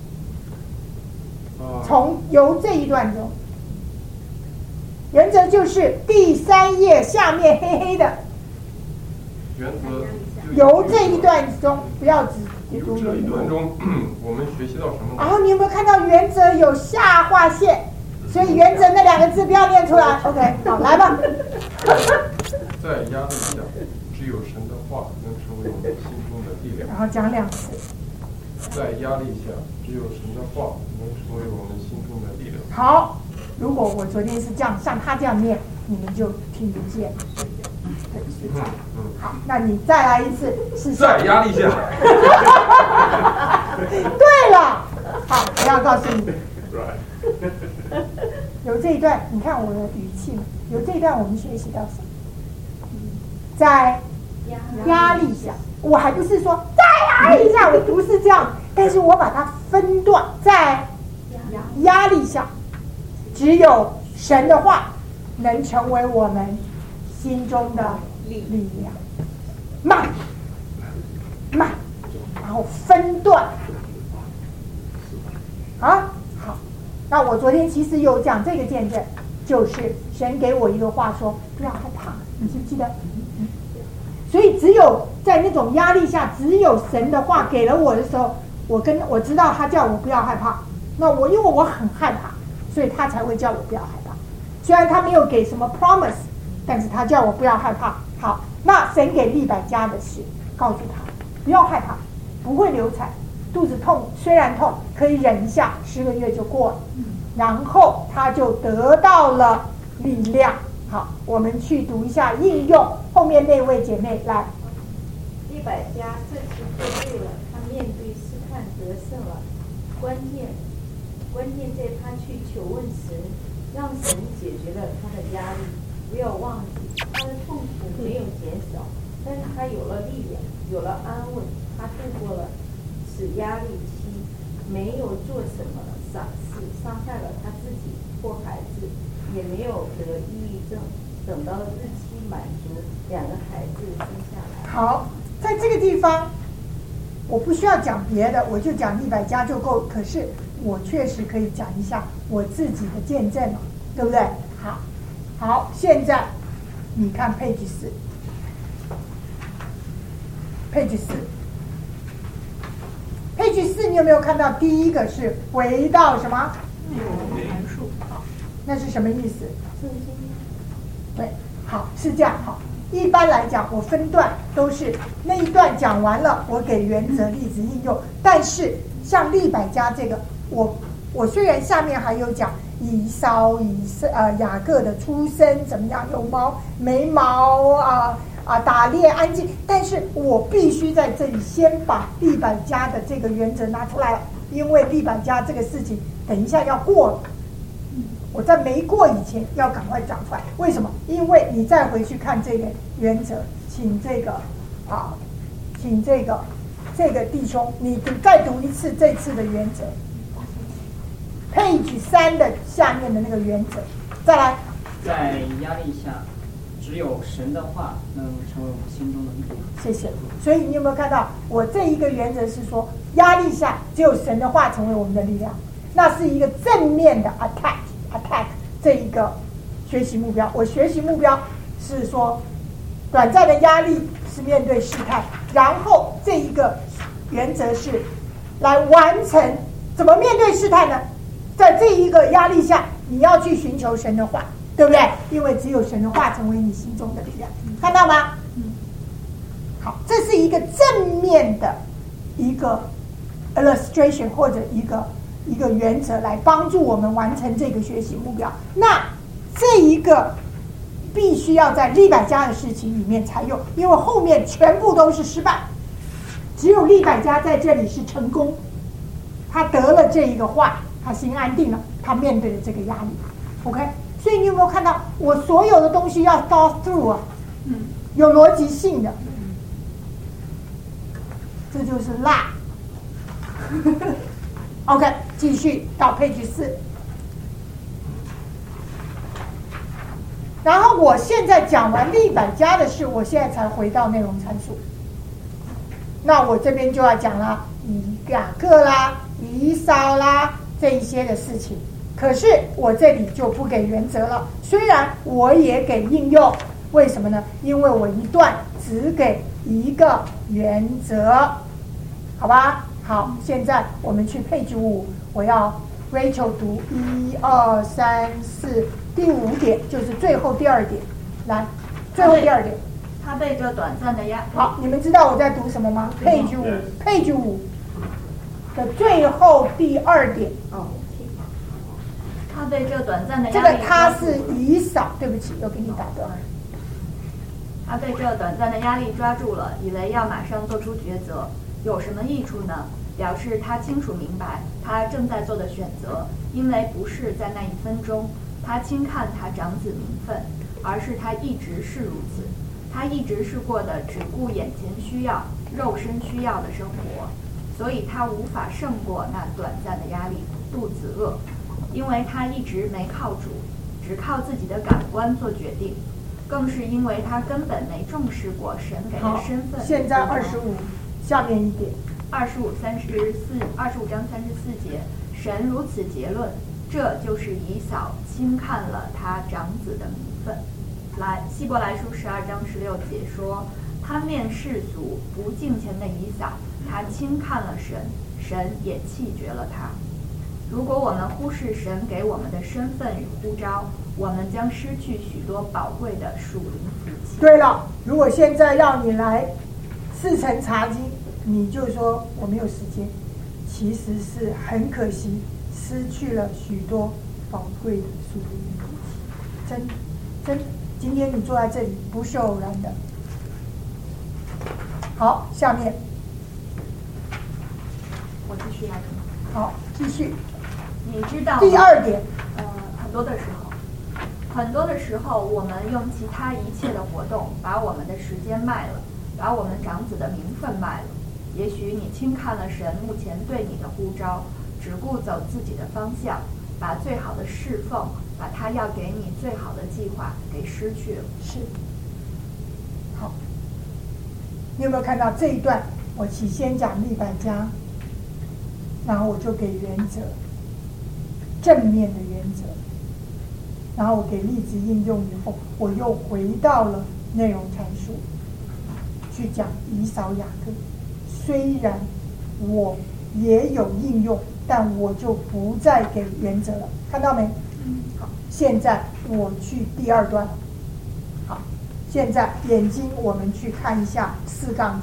由这一段中，原则就是第3页下面黑黑的。 原则由这一段中，不要只读这一段中，我们学习到什么？ 然后你有没有看到原则有下划线？所以原则那2个字不要念出来。OK， 好，来吧。 在压力下，只有神的话能成为我们心中的力量。 然后讲2次。 在压力下，只有神的话能成为我们心中的力量。 好，如果我昨天是这样，像他这样念，你们就听不见。对，是这样。好，那你再来一次，是在压力下。 对了，好，我要告诉你，有这一段，你看我的语气，有这一段我们学习到什么？在压力下，我还不是说在压力下，我不是这样，但是我把它分段，在压力下，只有神的话能成为我们心中的力量。慢，然后分段。啊，好，那我昨天其实有讲这个见证，就是神给我一个话说，不要害怕，你记不记得？所以只有在那种压力下，只有神的话给了我的时候，我知道他叫我不要害怕。那因为我很害怕，所以他才会叫我不要害怕。虽然他没有给什么 promise， 但是他叫我不要害怕。好，那神给利百加的是告诉他不要害怕，不会流产，肚子痛虽然痛可以忍一下，10个月就过了。然后他就得到了力量。好，我们去读一下应用，后面那位姐妹来。 利百加这次做对了，他面对试探得胜了。关键在他去求问神，让神解决了他的压力。不要忘记，他的痛苦没有减少，但是他有了力量，有了安稳，他度过了此压力期，没有做什么傻事，伤害了他自己或孩子，也没有得抑郁症。等到了日期满足，2个孩子生下来。 好，在这个地方我不需要讲别的，我就讲利百加就够。可是我确实可以讲一下我自己的见证了，对不对？好，现在你看page 4，你有没有看到第一个是回到什么？ 函数。 那是什么意思？对，好，是这样。好，一般来讲我分段都是那一段讲完了，我给原则例子应用。但是像利百加这个，我虽然下面还有讲以扫雅各的出生怎么样，有眉毛打猎安静，但是我必须在这里先把利百加的这个原则拿出来，因为利百加这个事情等一下要过了，我在没过以前要赶快讲出来。为什么？因为你再回去看这个原则，请这个弟兄，你再读一次这次的原则，page 3的下面的那个原则，再来。 在压力下，只有神的话能成为我心中的力量。 谢谢。所以你有没有看到，我这一个原则是说，压力下只有神的话成为我们的力量，那是一个正面的 attack 这一个学习目标。我学习目标是说，短暂的压力是面对试探，然后这一个原则是来完成。怎么面对试探呢？在这一个压力下，你要去寻求神的话，对不对？因为只有神的话成为你心中的力量，看到吗？好，这是一个正面的一个 illustration 或者一个原则来帮助我们完成这个学习目标。那这一个必须要在利百加的事情里面才用，因为后面全部都是失败，只有利百加在这里是成功。他得了这一个话，他心安定了，他面对了这个压力。OK， 所以你有没有看到我所有的东西要 thought through 啊？有逻辑性的。这就是辣。OK， 继续到page 4。然后我现在讲完利百加的事，我现在才回到内容参数。那我这边就要讲了雅各啦、以扫啦这一些的事情。可是我这里就不给原则了，虽然我也给应用，为什么呢？因为我一段只给一个原则，好吧？好，现在我们去page 5，我要 Rachel 读1、2、3、4，第5点就是最后第2点，来，最后第2点。 他被这短暂的压。 好，你们知道我在读什么吗？page 5的最后第2点。 他被这短暂的压力。 这个他是以扫，对不起，又给你打断。 他被这短暂的压力抓住了，以为要马上做出抉择，有什么益处呢？表示他清楚明白他正在做的选择，因为不是在那1分钟，他轻看他长子名分，而是他一直是如此。他一直是过的只顾眼前需要、肉身需要的生活，所以他无法胜过那短暂的压力，肚子饿，因为他一直没靠主，只靠自己的感官做决定。 更是因为他根本没重视过神给的身份。 现在25，下面一点。 25章34节，神如此结论，这就是以扫轻看了他长子的名分。希伯来书12章16节说，贪恋世俗不敬虔的以扫，他轻看了神，神也弃绝了他。如果我们忽视神给我们的身份与呼召，我们将失去许多宝贵的属灵福气。 对了，如果现在让你来4层查经，你就说我没有时间，其实是很可惜，失去了许多宝贵的属灵福气。真的，今天你坐在这里不是偶然的。好，下面我继续来说。 好，继续。 你知道第2点， 很多的时候，我们用其他一切的活动，把我们的时间卖了，把我们长子的名分卖了。也许你轻看了神目前对你的呼召，只顾走自己的方向，把最好的侍奉，把他要给你最好的计划给失去了。 是。好，你有没有看到这一段？我先讲利百加，然后我就给原则，正面的原则，然后我给例子应用以后，我又回到了内容阐述，去讲以扫雅各。虽然我也有应用，但我就不再给原则了，看到没？好，现在我去第2段。好，现在眼睛我们去看一下4-7，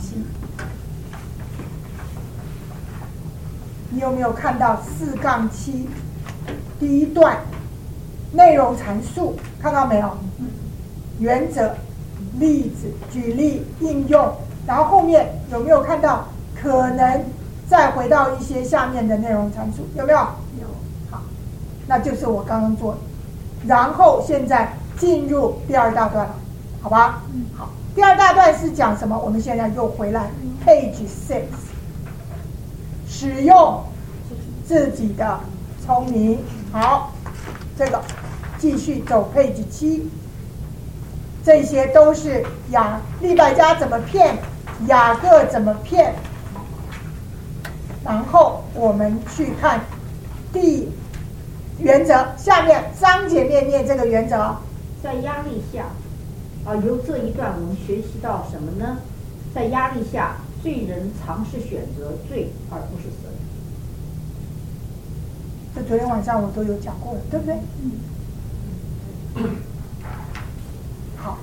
你有没有看到4-7第1段内容阐述？看到没有？原则、例子、举例、应用，然后后面有没有看到可能再回到一些下面的内容阐述？有没有？ 有。 好，那就是我刚刚做的。然后现在进入第2大段了，好吧？好，第2大段是讲什么？我们现在又回来 Page 6，使用自己的聪明。好，这个继续走 Page 7，这些都是利百加怎么骗，雅各怎么骗。然后我们去看原则，下面张姐妹念这个原则。 在压力下，由这一段我们学习到什么呢？在压力下，罪人尝试选择罪而不是神。 这昨天晚上我都有讲过了，对不对？好，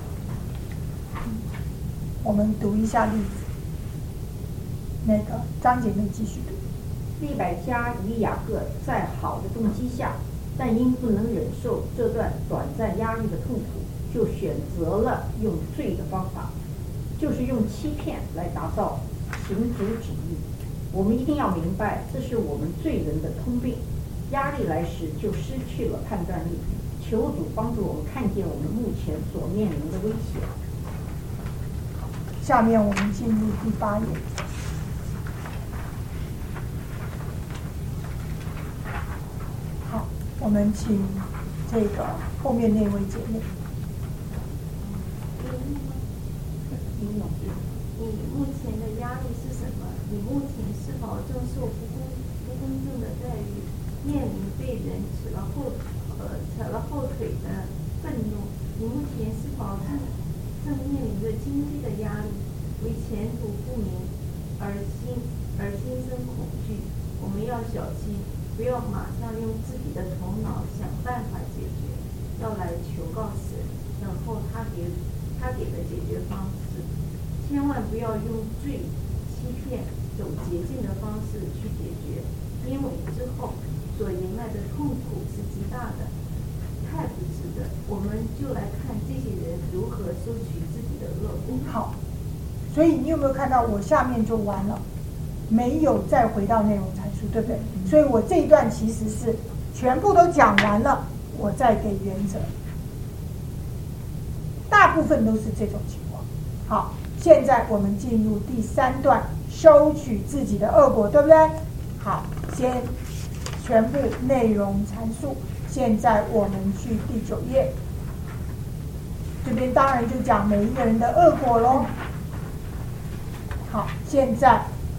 我们读一下例子。那个张姐妹继续读。 利百加与雅各在好的动机下，但因不能忍受这段短暂压力的痛苦，就选择了用罪的方法，就是用欺骗来达到行主旨意。我们一定要明白，这是我们罪人的通病。压力来时就失去了判断力，求主帮助我们看见我们目前所面临的威胁。 下面我们进入第8页。好，我们请这个后面那位姐妹。 你目前的压力是什么？你目前是否正受不公正的待遇，面临被人扯了后腿的愤怒？你目前是否正面临着经济的压力，为前途不明而心生恐惧？我们要小心，不要马上用自己的头脑想办法解决，要来求告神，等候他给的解决方式。千万不要用罪、欺骗、走捷径的方式去解决，因为之后所迎来的痛苦是极大的，太不值得。我们就来看这些人如何收取自己的恶果。 好，所以你有没有看到我下面就完了，没有再回到内容阐述，对不对？所以我这一段其实是全部都讲完了，我再给原则，大部分都是这种情况。好，现在我们进入第3段，收取自己的恶果，对不对？好，先全部内容阐述。现在我们去第9页。 这边当然就讲每一个人的恶果咯。好，现在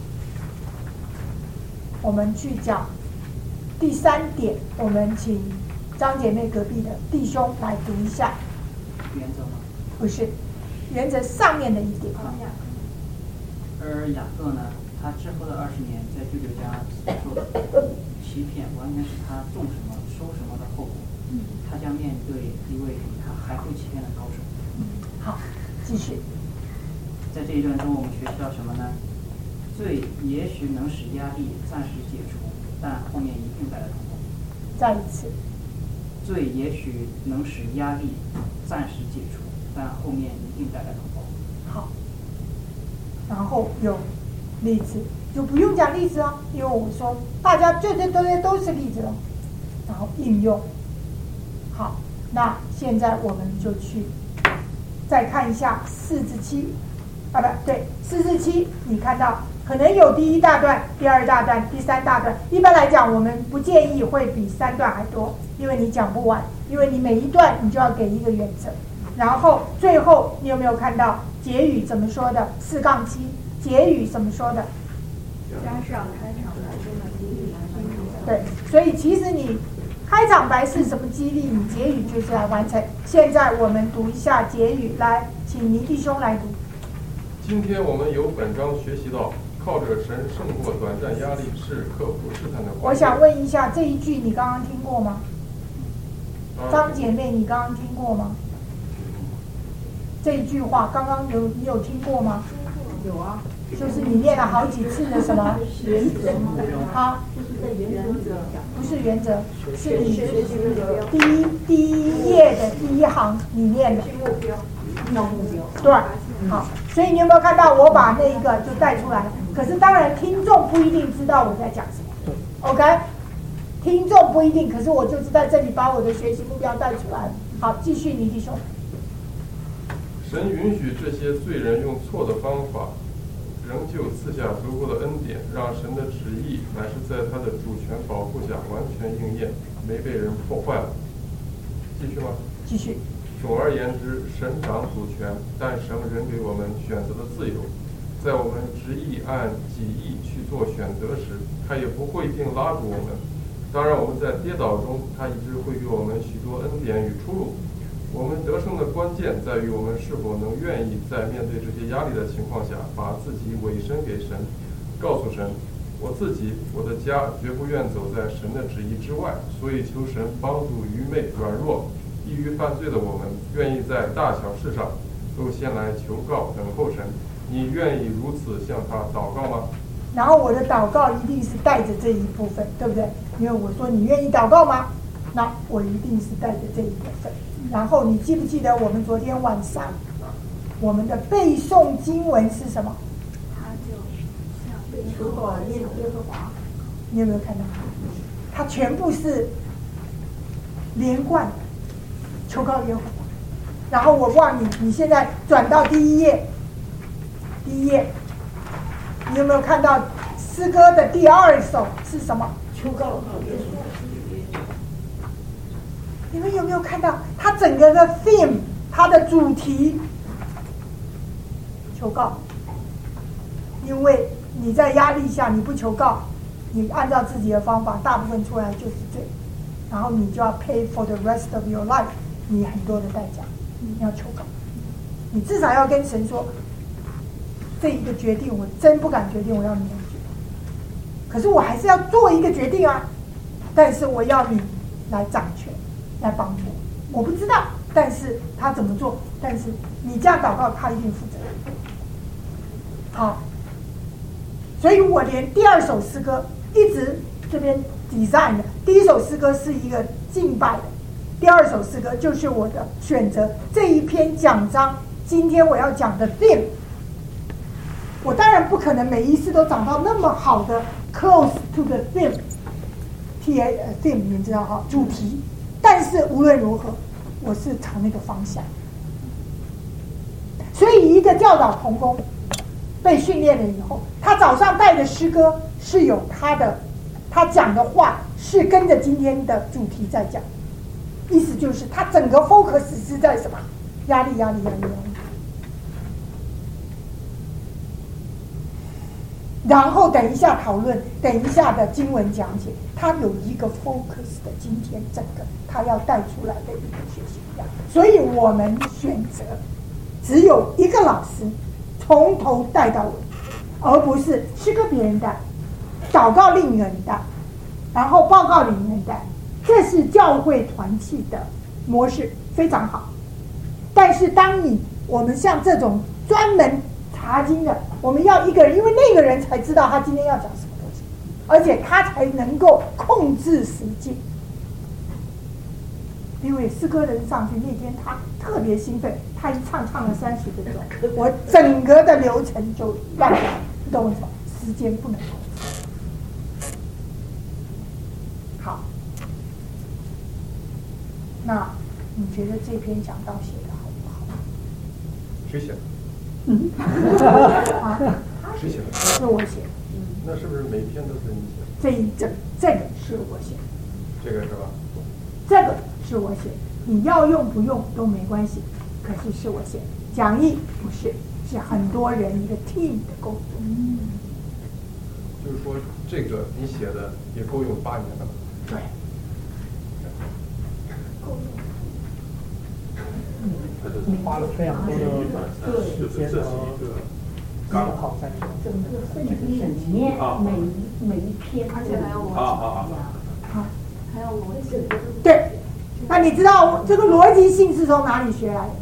我们去讲第3点，我们请张姐妹隔壁的弟兄来读一下。 原则吗？ 不是，原则上面的一点。 而雅各呢，他之后的20年在舅舅家所受的欺骗，完全是他种什么收什么的后果。他将面对一位比他还会欺骗的高手。 好，继续。 在这一段中，我们学习到什么呢？罪也许能使压力暂时解除，但后面一定带来痛苦。 再一次。 罪也许能使压力暂时解除，但后面一定带来痛苦。 好，然后有例子，就不用讲例子哦，因为我说大家这都是例子了。然后应用。好，那现在我们就去再看一下4至7，啊不对，4至7，你看到可能有第1大段、第2大段、第3大段。一般来讲，我们不建议会比3段还多，因为你讲不完，因为你每一段你就要给一个原则。然后最后你有没有看到结语怎么说的？4-7，结语怎么说的？ 加上开场白中的激励。 对，所以其实你开场白是什么激励，你结语就是来完成。现在我们读一下结语，来，请倪弟兄来读。 今天我们由本章学习到，靠着神胜过短暂压力是克服试探的关键。 我想问一下，这一句你刚刚听过吗？张姐妹，你刚刚听过吗？这一句话刚刚你有听过吗？ 有啊， 就是你念了好几次的什么原则吗？ 啊， 就是在原则讲， 不是原则，是你第一页的第1行你念的。 目标，要目标。 对，好，所以你有没有看到我把那一个就带出来了？可是当然听众不一定知道我在讲什么 ，OK？ 听众不一定，可是我就是在这里把我的学习目标带出来了。好，继续，倪弟兄。 神允许这些罪人用错的方法，仍旧赐下足够的恩典，让神的旨意乃是在他的主权保护下完全应验，没被人破坏了。继续吗？ 继续。 总而言之，神掌主权，但神仍给我们选择的自由。在我们执意按己意去做选择时，他也不会一定拉住我们。当然，我们在跌倒中，他一直会给我们许多恩典与出路。我们得胜的关键在于我们是否能愿意在面对这些压力的情况下，把自己委身给神，告诉神，我自己、我的家绝不愿走在神的旨意之外，所以求神帮助愚昧、软弱、易于犯罪的我们，愿意在大小事上都先来求告、等候神。你愿意如此向他祷告吗？ 然后我的祷告一定是带着这一部分，对不对？因为我说你愿意祷告吗？那我一定是带着这一部分。然后你记不记得我们昨天晚上我们的背诵经文是什么？ 他就像求告耶和华。 你有没有看到？它全部是连贯的，求告耶和华。然后我问你，你现在转到第一页，你有没有看到诗歌的第2首是什么？ 求告耶和华。 你们有没有看到它整个的 theme， 它的主题？求告。因为你在压力下你不求告，你按照自己的方法，大部分出来就是罪，然后你就要 pay for the rest of your life， 你很多的代价，你要求告。你至少要跟神说，这一个决定我真不敢决定，我要你来决定。可是我还是要做一个决定啊，但是我要你来掌权，来帮助我。我不知道，但是他怎么做？但是你这样祷告，他一定负责。好，所以我连第2首诗歌一直这边 design 的，第1首诗歌是一个敬拜的，第2首诗歌就是我的选择。这一篇讲章，今天我要讲的 theme， 我当然不可能每一次都找到那么好的 close to the theme，theme 你知道哈，主题。但是无论如何，我是朝那个方向。所以一个教导同工被训练了以后，他早上带的诗歌是有他讲的话是跟着今天的主题在讲，意思就是他整个 focus 是在什么？ 压力。然后等一下讨论，等一下的经文讲解，他有一个 focus 的今天整个他要带出来的一个学习量，所以我们选择只有一个老师从头带到尾，而不是诗歌别人带，祷告另一个人带，然后报告另一个人带，这是教会团契的模式，非常好。但是当我们像这种专门查经的，我们要一个人，因为那个人才知道他今天要讲什么东西，而且他才能够控制时间。因为诗歌人上去那天他特别兴奋，他一唱了30分钟，我整个的流程就乱掉，你懂我意思吗？时间不能控制。好，那你觉得这篇讲道写的好不好？ 谁写的？ 啊， 谁写的？ 是我写的。 那是不是每篇都是你写的？ 这个是我写的。 这个是吧？ 这个是我写的，你要用不用都没关系，可是我写的。讲义不是，是很多人一个 team 的工作。 就是说，这个你写的也够用8年的了。 对。 你花了非常多的时间和思考在整个圣经里面每一篇， 而且还有逻辑，还有逻辑。 对，那你知道这个逻辑性是从哪里学来的？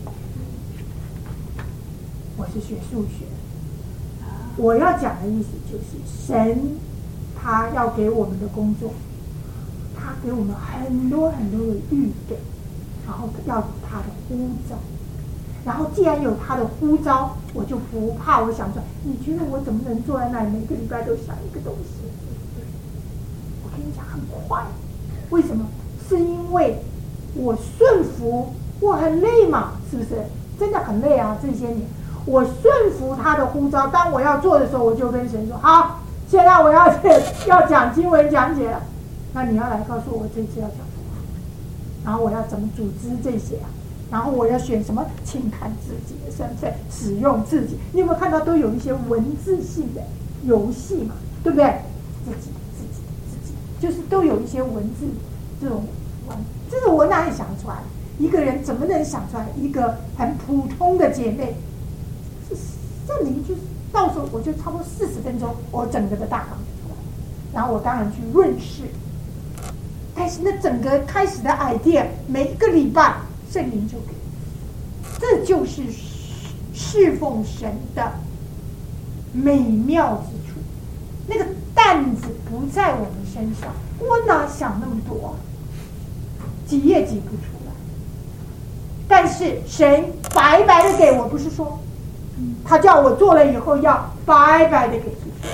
我是学数学。我要讲的意思就是，神他要给我们的工作，他给我们很多很多的预备。然后要有他的呼召，然后既然有他的呼召，我就不怕。我想说，你觉得我怎么能坐在那里每个礼拜都想一个东西？我跟你讲，很快。为什么？是因为我顺服，我很累嘛，是不是？真的很累啊！这些年，我顺服他的呼召。当我要做的时候，我就跟神说：好，现在我要讲经文讲解了。那你要来告诉我这次要讲。然后我要怎么组织这些啊？然后我要选什么轻看自己的身份，使用自己。你有没有看到都有一些文字性的游戏嘛？对不对？自己，就是都有一些文字这种我哪里想出来？一个人怎么能想出来一个很普通的姐妹？圣灵就是到时候我就差不多40分钟，我整个的大纲出来，然后我当然去润饰。但是那整个开始的 idea， 每一个礼拜圣灵就给，这就是侍奉神的美妙之处。那个担子不在我们身上，我哪想那么多，挤也挤不出来。但是神白白的给我，不是说他叫我做了以后要白白的给出去。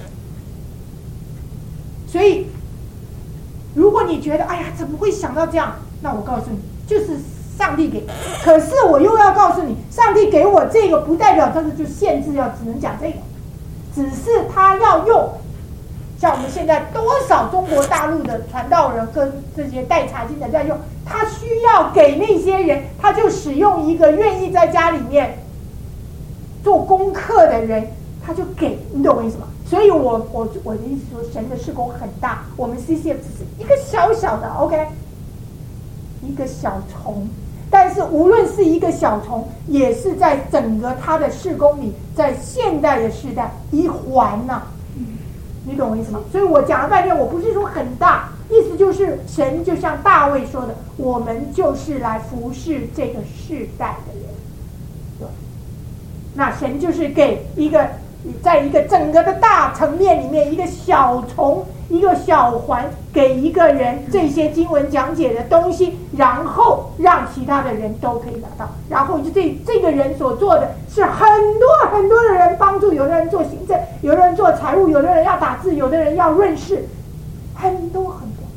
所以如果你觉得哎呀怎么会想到这样，那我告诉你，就是上帝给。可是我又要告诉你，上帝给我这个不代表他就限制只能讲这个，只是他要用。像我们现在多少中国大陆的传道人跟这些带查经的在用，他需要给那些人，他就使用一个愿意在家里面做功课的人，他就给，你懂我意思吗？所以我的意思说，神的事工很大，我们 CCF 只是一个小小的 OK， 一个小虫，但是无论是一个小虫，也是在整个他的事工里，在现代的时代一环呐、你懂我意思吗？所以我讲了半天，我不是说很大，意思就是神就像大卫说的，我们就是来服侍这个世代的人。对，那神就是给一个，在一个整个的大层面里面，一个小虫，一个小环，给一个人这些经文讲解的东西，然后让其他的人都可以拿到。然后就这个人所做的是很多很多的人帮助，有的人做行政，有的人做财务，有的人要打字，有的人要润饰，很多很多。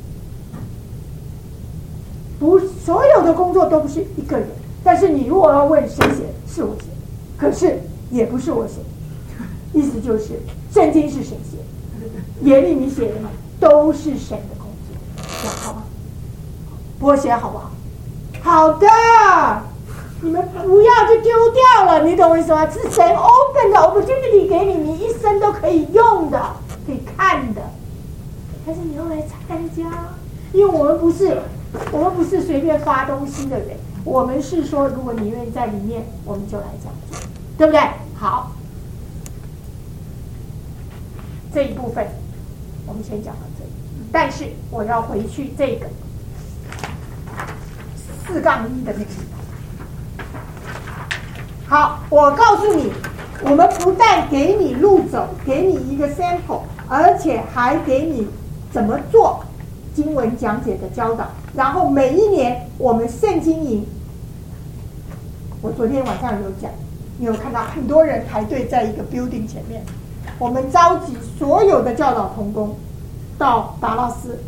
不，所有的工作都不是一个人。但是你如果要问谁写的，是我写的，可是也不是我写的。意思就是圣经是谁写的，耶利米写的嘛，都是神的工作，这样好吗？我写好不好？ 好的，你们不要就丢掉了，你懂我意思吗？是神 open 的 opportunity 给你，你一生都可以用的，可以看的。但是你要来参加，因为我们不是随便发东西的人，我们是说，如果你愿意在里面，我们就来这样做，对不对？好，这一部分我们先讲到这里，但是我要回去这个4-1的那个。好，我告诉你，我们不但给你路走，给你一个 sample， 而且还给你怎么做经文讲解的教导。然后每一年我们圣经营，我昨天晚上有讲，你有看到很多人排队在一个 building 前面，我们召集所有的教导同工到达拉斯。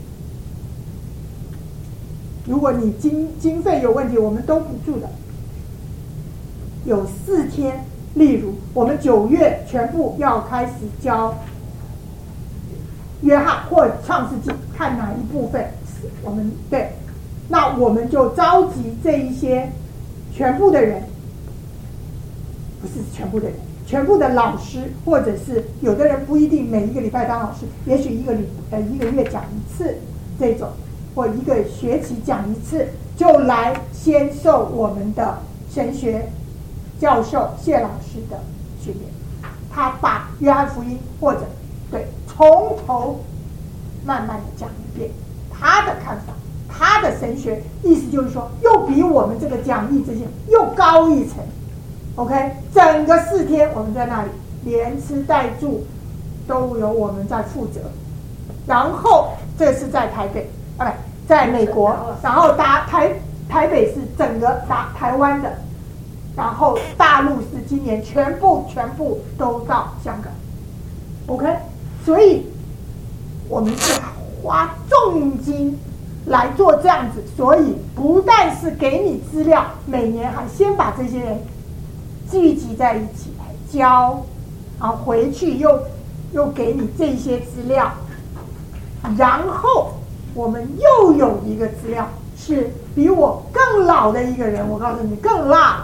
如果你经费有问题，我们都补助的。有4天，例如我们9月全部要开始教约翰或创世纪，看哪一部分我们对，那我们就召集这一些全部的人，不是全部的人，全部的老师，或者是有的人不一定每一个礼拜当老师，也许一个月讲一次这种，或一个学期讲一次，就来先受我们的神学教授谢老师的训练。他把约翰福音或者对从头慢慢的讲一遍，他的看法，他的神学，意思就是说又比我们这个讲义这些又高一层。OK， 整个4天我们在那里连吃带住都由我们在负责。然后这是在台北，在美国，然后台北是整个台湾的，然后大陆是今年全部都到香港。OK， 所以我们是花重金来做这样子，所以不但是给你资料，每年还先把这些人聚集在一起来教，然后回去又给你这些资料，然后我们又有一个资料是比我更老的一个人，我告诉你更辣，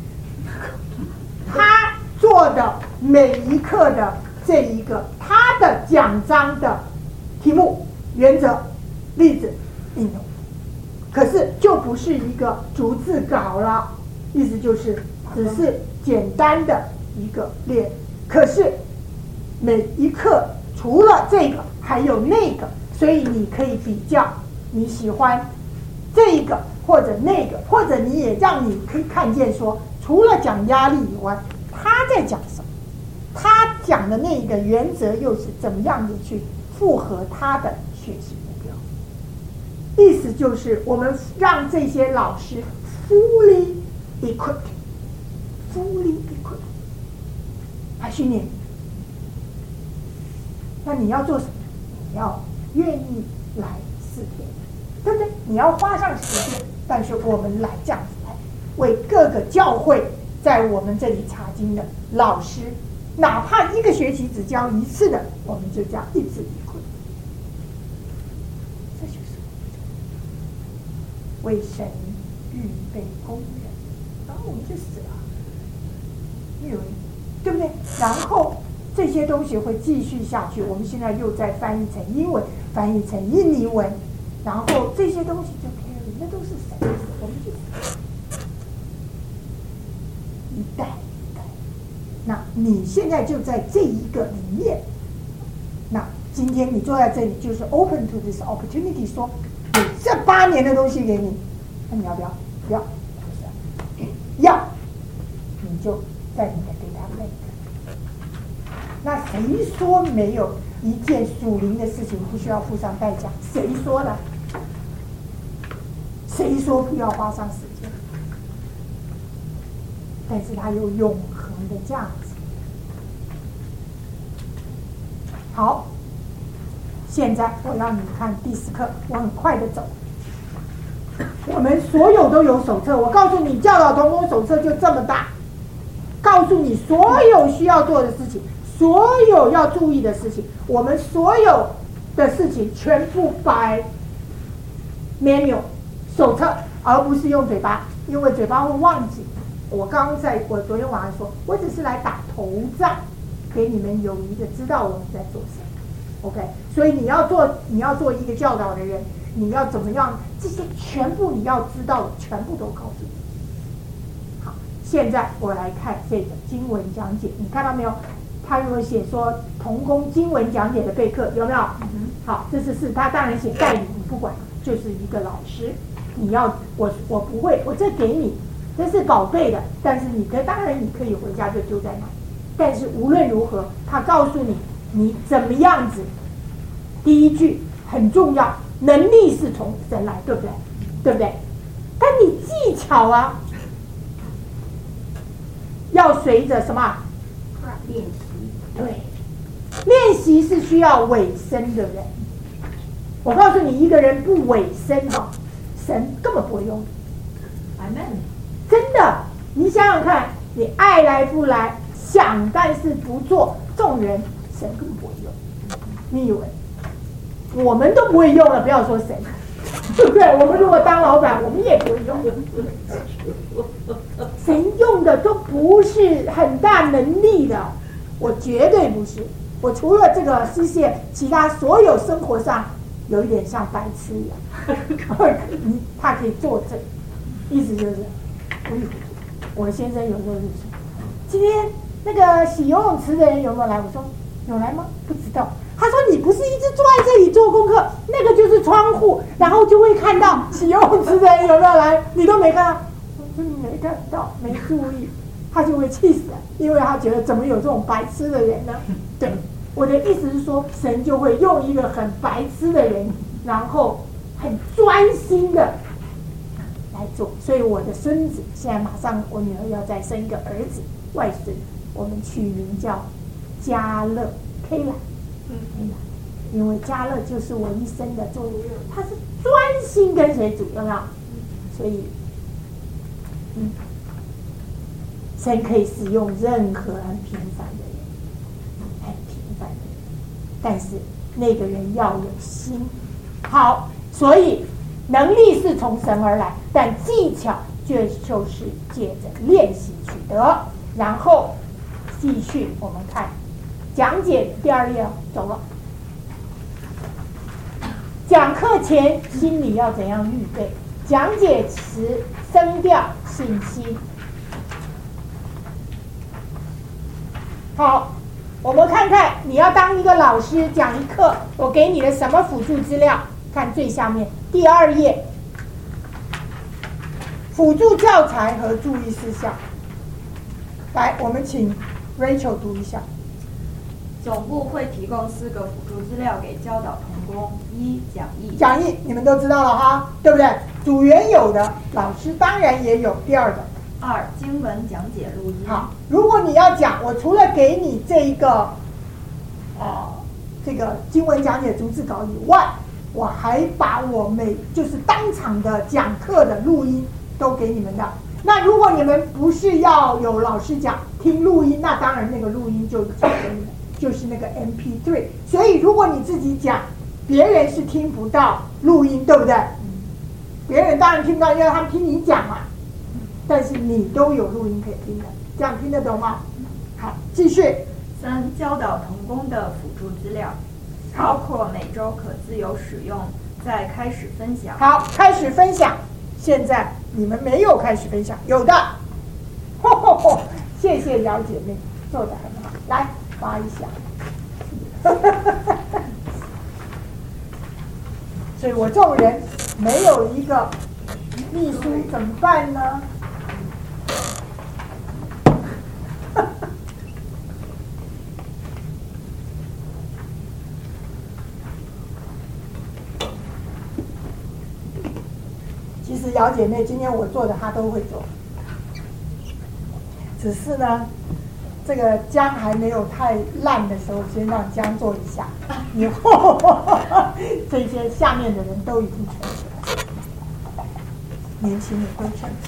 他做的每一课的这一个他的讲章的题目、原则、例子、应用，可是就不是一个逐字稿了，意思就是只是简单的一个练，可是每一课除了这个还有那个，所以你可以比较你喜欢这个或者那个，或者你也让你可以看见说，除了讲压力以外，他在讲什么，他讲的那个原则又是怎么样的去符合他的学习目标。意思就是我们让这些老师 fully equipped 来训练。那你要做什么？你要愿意来4天，对不对？你要花上时间，但是我们来这样子来为各个教会在我们这里查经的老师，哪怕一个学期只教1次的，我们就这样一字一规。这就是为神预备工人，然后我们就死了，对不对？然后这些东西会继续下去，我们现在又在翻译成英文，翻译成印尼文，然后这些东西就carry，那都是神的，我们就一代一代。那你现在就在这一个里面，那今天你坐在这里就是 open to this opportunity， 说有这8年的东西给你，那你要不要？不要，要，你就在你的 data lake。那谁说没有一件属灵的事情不需要付上代价？谁说的？谁说不要花上时间？但是它有永恒的价值。好，现在我让你看第10课，我很快的走。我们所有都有手册，我告诉你，教导同工手册就这么大，告诉你所有需要做的事情，所有要注意的事情，我们所有的事情全部by manual 手册而不是用嘴巴，因为嘴巴会忘记。我昨天晚上说，我只是来打头仗，给你们有一个知道我们在做什么。OK， 所以你要做一个教导的人，你要怎么样？这些全部你要知道的，全部都告诉你。好，现在我来看这个经文讲解，你看到没有？他有写说同工经文讲解的备课，有没有？好，这是他当然写代理，你不管，就是一个老师。你要我不会，我这给你，这是宝贝的，但是当然你可以回家就丢在那。但是无论如何，他告诉你你怎么样子。第一句很重要，能力是从神来，对不对？对不对？但你技巧啊，要随着什么？ 练习。 对，练习是需要委身，对不对？我告诉你，一个人不委身哈，神根本不会用。 阿门。 真的，你想想看，你爱来不来，想但是不做，众人神根本不会用。你以为我们都不会用了，不要说神，对不对？我们如果当老板，我们也不会用。神用的都不是很大能力的，我绝对不是。我除了这个视线，其他所有生活上有一点像白痴一样，他可以作证，意思就是，我先生有时候就说，今天那个洗游泳池的人有没有来？我说有来吗？不知道。他说你不是一直坐在这里做功课，那个就是窗户，然后就会看到洗游泳池的人有没有来，你都没看到。我说你没看到，没注意，他就会气死了，因为他觉得怎么有这种白痴的人呢？对，我的意思是说，神就会用一个很白痴的人，然后很专心的来做。所以我的孙子现在马上，我女儿要再生一个儿子，外孙，我们取名叫嘉乐 K 啦。因为嘉乐就是我一生的作业，他是专心跟随主，有没有？所以，神可以使用任何很平凡的人，很平凡的人，但是那个人要有心。好，所以能力是从神而来，但技巧就是借着练习取得。然后继续我们看讲解第2页走了。讲课前心里要怎样预备？讲解时声调信息。好，我们看看你要当一个老师讲一课，我给你的什么辅助资料？看最下面第2页，辅助教材和注意事项。来，我们请 Rachel 读一下。 总部会提供4个辅助资料给教导同工：一、讲义。 讲义你们都知道了哈，对不对？组员有的，老师当然也有。第2个 ，2、经文讲解录音。 好，如果你要讲，我除了给你这个经文讲解逐字稿以外，我还把我就是当场的讲课的录音都给你们的。那如果你们不是要有老师讲，听录音，那当然那个录音就讲给你们，就是那个 MP3。所以如果你自己讲，别人是听不到录音，对不对？别人当然听不到，因为他们听你讲嘛。但是你都有录音可以听的，这样听得懂吗？好，继续。 3、教导同工的辅助资料，包括每周可自由使用。再开始分享。 好，开始分享。现在你们没有开始分享，有的。谢谢姚姐妹，做得很好。来，发一下。所以我这种人没有一个秘书怎么办呢？其实姚姐妹今天我做的她都会做，只是呢这个姜还没有太烂的时候，先让姜做一下，以后这些下面的人都已经全起来，年轻人都全起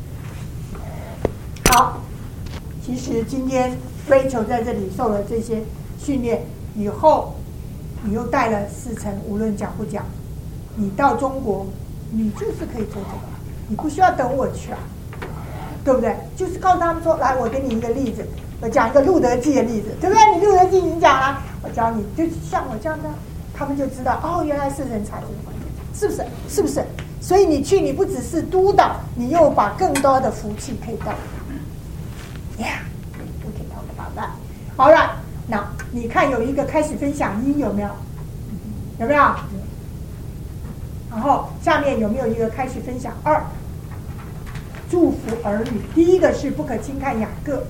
来。好，其实今天 Rachel 在这里受了这些训练以后，你又带了4成，无论讲不讲，你到中国你就是可以做这个， 你不需要等我去啊，对不对？就是告诉他们说，来，我给你一个例子，我讲一个路德记的例子，对不对？你路德记你讲了，我教你，就像我这样的，他们就知道哦，原来是人才这个关键，是不是？是不是？所以你去，你不只是督导，你又把更多的福气可以带给他。Yeah, we can talk about that. All right, now 你看有一个开始分享1有没有？有没有？然后下面有没有一个开始分享2？祝福儿女。第一个是不可轻看雅各。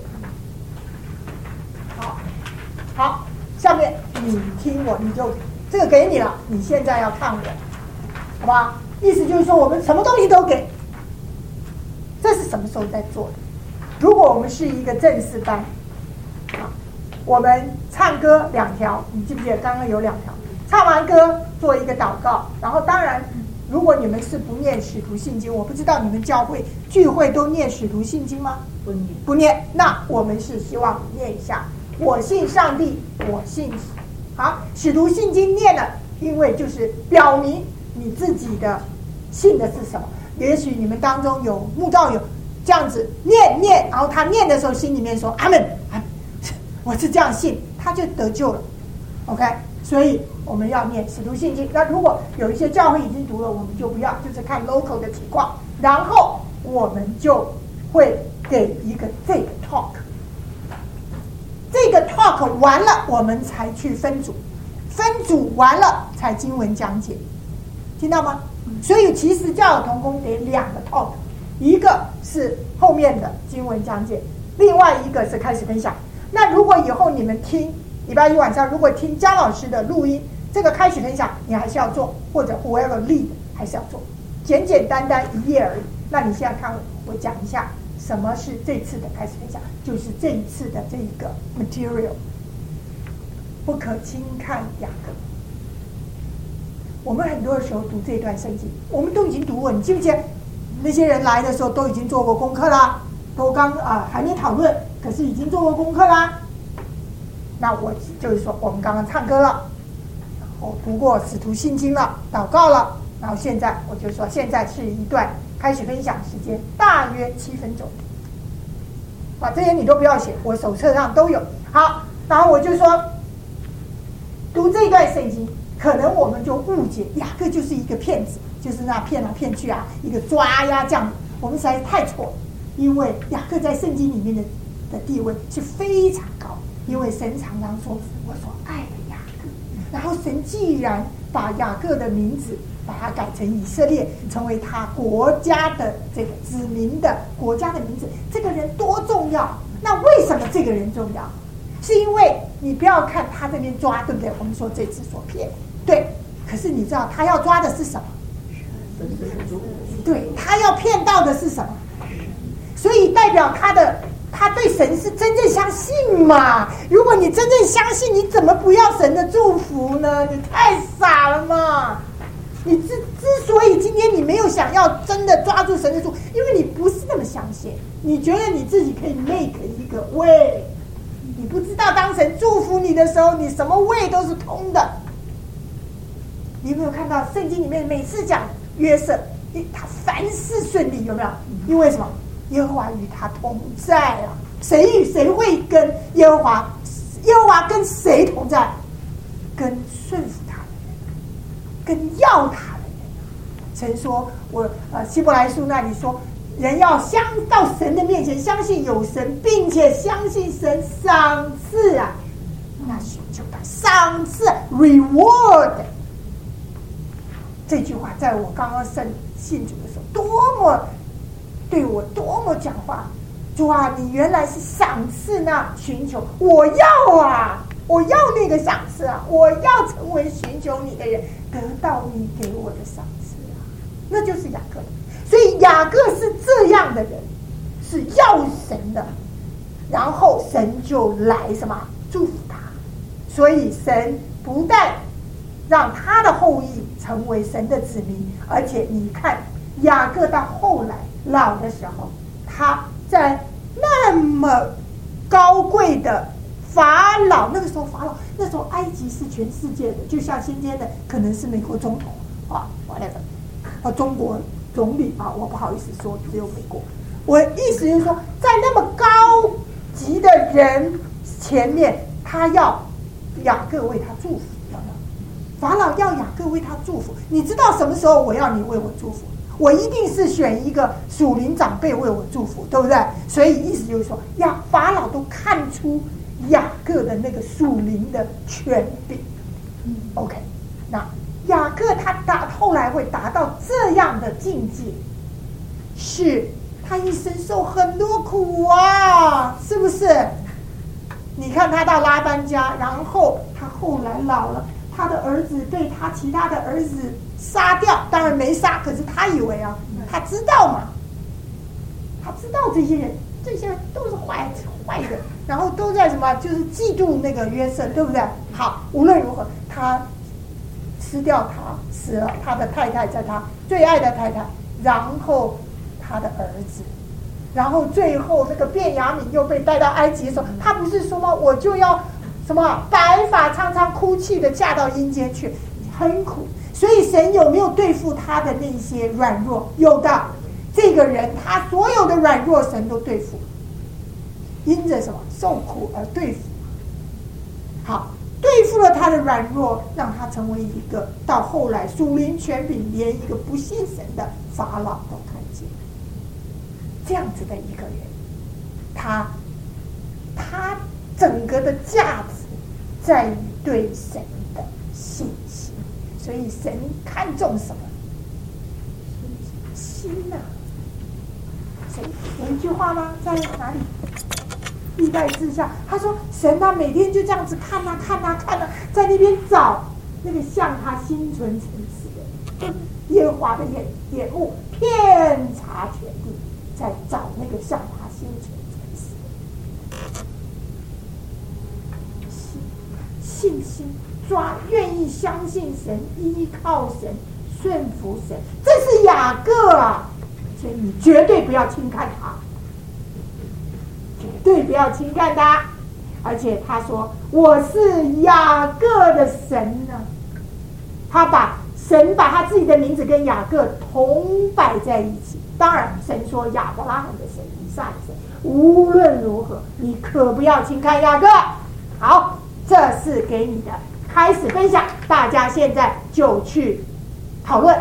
好，下面你听我，你就这个给你了，你现在要看我，好吧？意思就是说，我们什么东西都给。这是什么时候在做的？如果我们是一个正式班，啊，我们唱歌2条，你记不记得刚刚有2条？唱完歌做一个祷告，然后当然，如果你们是不念使徒信经，我不知道你们教会聚会都念使徒信经吗？不念。那我们是希望你念一下，我信上帝，我信。好，使徒信经念了，因为就是表明你自己的信的是什么。也许你们当中有慕道友这样子念，然后他念的时候心里面说阿们，我是这样信，他就得救了。OK， 所以我们要念使徒信经。那如果有一些教会已经读了，我们就不要，就是看 local 的情况，然后我们就会给一个这个 talk。这个 talk 完了，我们才去分组，分组完了才经文讲解，听到吗？所以其实教友同工给2个 talk， 一个是后面的经文讲解，另外一个是开始分享。那如果以后你们听礼拜1晚上，如果听姜老师的录音，这个开始分享你还是要做，或者 whoever lead 还是要做，简简单单1页而已。那你现在看我讲一下什么是这次的开始分享，就是这一次的这一个 material， 不可轻看雅各。我们很多的时候读这段圣经，我们都已经读过，你记不记得那些人来的时候都已经做过功课啦，都还没讨论，可是已经做过功课啦。那我就是说，我们刚刚唱歌了，然后读过使徒信经了，祷告了，然后现在我就说，现在是一段开始分享时间，大约7分钟。这些你都不要写，我手册上都有。好，然后我就说，读这段圣经，可能我们就误解雅各就是一个骗子，就是那骗来骗去啊，一个抓呀这样子，我们实在是太错了。因为雅各在圣经里面的地位是非常高，因为神常常说我所爱的雅各，然后神既然把雅各的名字把它改成以色列，成为他国家的这个子民的国家的名字，这个人多重要。那为什么这个人重要？是因为你不要看他这边抓，对不对？我们说这次所骗，对，可是你知道他要抓的是什么？对，他要骗到的是什么？所以代表他对神是真正相信嘛。如果你真正相信，你怎么不要神的祝福呢？你太傻了嘛。你之所以今天你没有想要真的抓住神的祝福，因为你不是那么相信，你觉得你自己可以 make 一个 way， 你不知道当神祝福你的时候，你什么 way 都是通的。你有没有看到圣经里面每次讲约瑟，他凡事顺利，有没有？因为什么？耶和华与他同在啊！谁与谁会跟耶和华？耶和华跟谁同在？跟顺服他的人，跟要他的人。神说：“我希伯来书那里说，人要到神的面前，相信有神，并且相信神赏赐啊，那寻求他赏赐 reward。”这句话在我刚刚信主的时候，对我多么讲话！主啊，你原来是赏赐那寻求，我要啊，我要那个赏赐啊，我要成为寻求你的人，得到你给我的赏赐啊，那就是雅各。所以雅各是这样的人，是要神的，然后神就来什么祝福他。所以神不但让他的后裔成为神的子民，而且你看雅各到后来老的时候，他在那么高贵的法老，那个时候法老，那时候埃及是全世界的，就像今天的可能是美国总统啊 whatever， 中国总理啊，我不好意思说只有美国。我意思就是说，在那么高级的人前面，他要雅各为他祝福。法老要雅各为他祝福，你知道什么时候我要你为我祝福？我一定是选一个属灵长辈为我祝福，对不对？所以意思就是说，法老都看出雅各的那个属灵的权柄。OK， 那雅各他后来会达到这样的境界，是他一生受很多苦啊，是不是？你看他到拉班家，然后他后来老了。他的儿子被他其他的儿子杀掉，当然没杀，可是他以为啊，他知道嘛，他知道这些人都是坏的，然后都在什么，就是嫉妒那个约瑟，对不对？好，无论如何，他吃掉他，死了，他的太太在他最爱的太太，然后他的儿子，然后最后那个便雅悯又被带到埃及的时候，他不是说吗？我就要。什么白发苍苍哭泣的嫁到阴间去，很苦。所以神有没有对付他的那些软弱？有的。这个人他所有的软弱神都对付，因着什么受苦而对付。好，对付了他的软弱，让他成为一个到后来属灵权柄连一个不信神的法老都看见。这样子的一个人，他整个的价值在于对神的信心，所以神看重什么？心啊！神有一句话吗？在哪里？历代志下，他说神啊，每天就这样子看啊，在那边找那个向他心存诚实的耶和华的眼目遍察全地，在找那个向他心存诚实的。信心愿意相信神，依靠神，顺服神，这是雅各啊！所以你绝对不要轻看他，绝对不要轻看他。而且他说：“我是雅各的神呢。”他把他自己的名字跟雅各同摆在一起。当然，神说亚伯拉罕的神、以撒的神。无论如何，你可不要轻看雅各。好。这是给你的开始分享，大家现在就去讨论。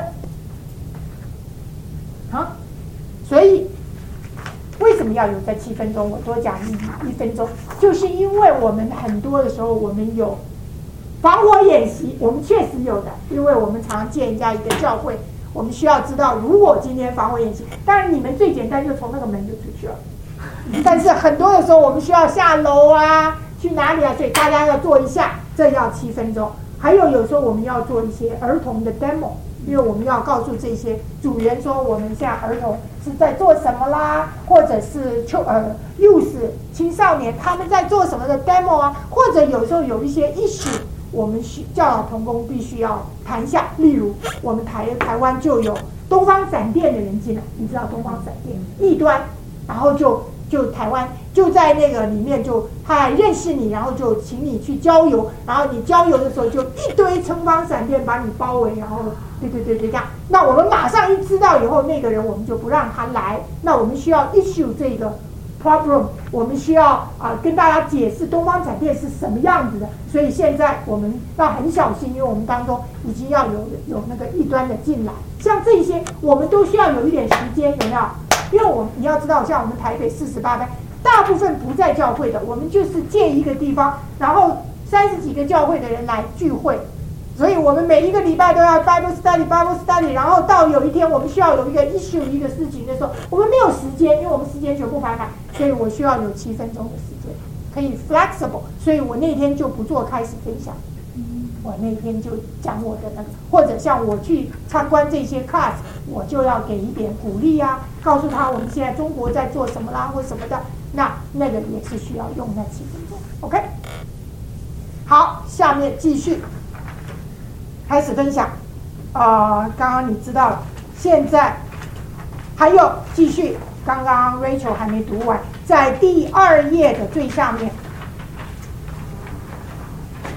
好，所以为什么要有这7分钟？我多讲1分钟，就是因为我们很多的时候我们有防火演习，我们确实有的，因为我们常见人家一个教会，我们需要知道，如果今天防火演习，当然你们最简单就从那个门就出去了，但是很多的时候我们需要下楼啊。去哪里啊？所以大家要做一下，这要7分钟。还有时候我们要做一些儿童的 demo， 因为我们要告诉这些组员说，我们现在儿童是在做什么啦，或者是youth 青少年他们在做什么的 demo 啊，或者有时候有一些 issue， 我们教导同工必须要谈一下。例如，我们台湾就有东方闪电的人进来，你知道东方闪电异端，然后就台湾就在那个里面，就他还认识你，然后就请你去郊游，然后你郊游的时候就一堆撑方闪电把你包围，然后对这样。那我们马上一知道以后，那个人我们就不让他来。那我们需要 issue 这个 problem， 我们需要跟大家解释东方闪电是什么样子的。所以现在我们要很小心，因为我们当中已经要有那个异端的进来，像这些我们都需要有一点时间，有没有？因为你要知道，像我们台北48班，大部分不在教会的，我们就是借一个地方，然后30几个教会的人来聚会，所以我们每一个礼拜都要 Bible study， 然后到有一天我们需要有一个 issue 一个事情的时候，我们没有时间，因为我们时间全部排满，所以我需要有7分钟的时间，可以 flexible， 所以我那天就不做开始分享。我那天就讲我的那个，或者像我去参观这些 class， 我就要给一点鼓励啊，告诉他我们现在中国在做什么啦，或什么的，那个也是需要用那7分钟。OK， 好，下面继续开始分享。刚刚你知道了，现在还有继续，刚刚 Rachel 还没读完，在第2页的最下面。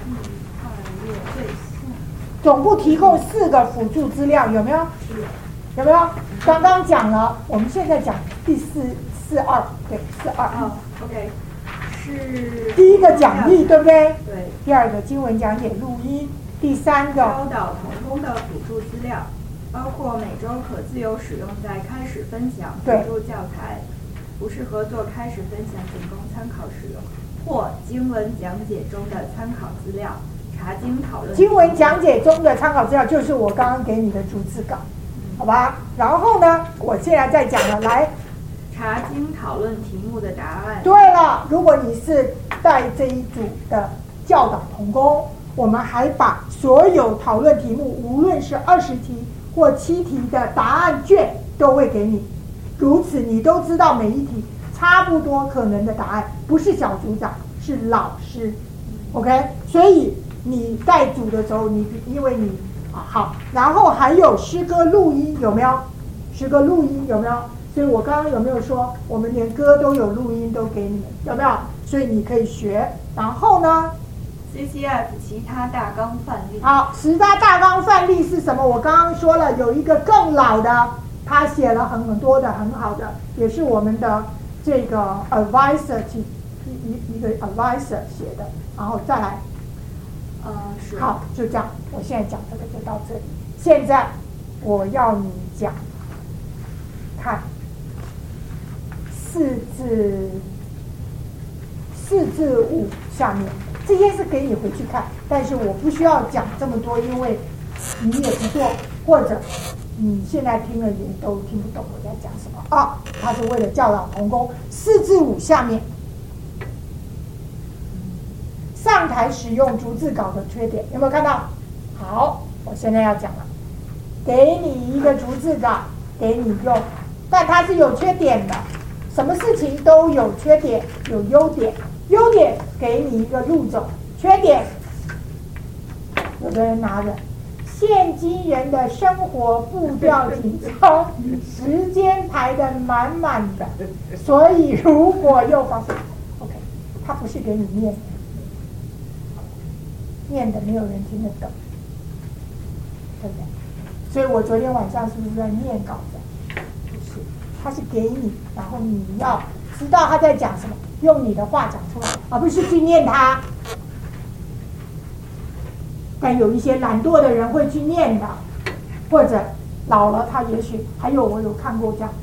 总部提供4个辅助资料，有没有？ 有没有？刚刚讲了，我们现在讲第42，对，42。 OK， 是第一个讲义，对不对？ 对。 第二个经文讲解录音，第三个教导同工的辅助资料，包括每周可自由使用在开始分享辅助教材，不适合做开始分享仅供参考使用，或经文讲解中的参考资料。查经讨论经文讲解中的参考资料就是我刚刚给你的逐字稿，好吧？然后呢，我现在在讲了，来查经讨论题目的答案。 对了，如果你是带这一组的教导同工，我们还把所有讨论题目，无论是20题或7题的答案卷都会给你，如此你都知道每一题差不多可能的答案，不是小组长，是老师。OK， 所以你带组的时候，因为你好，然后还有诗歌录音有没有？诗歌录音有没有？所以我刚刚有没有说，我们连歌都有录音都给你们，有没有？所以你可以学。然后呢 ，CCF 其他大纲范例。 好，其他大纲范例是什么？我刚刚说了，有一个更老的，他写了很多的很好的，也是我们的这个 advisor 一个 advisor 写的。然后再来， 是好，就这样。我现在讲这个就到这里。现在我要你讲，看4至5下面这些是给你回去看，但是我不需要讲这么多，因为你也不做，或者你现在听了也都听不懂我在讲什么啊。它是为了教导同工。4至5下面。上台使用逐字稿的缺点有没有看到？好，我现在要讲了，给你一个逐字稿给你用，但它是有缺点的。什么事情都有缺点有优点，优点给你一个路走，缺点有的人拿着现今人的生活步调紧张，时间排得满满的，所以如果又发生 OK， 它不是给你念的，念的没有人听得懂，对不对？所以我昨天晚上是不是在念稿子？不是，他是给你，然后你要知道他在讲什么，用你的话讲出来，而不是去念他。但有一些懒惰的人会去念的，或者老了他也许还有我有看过这样，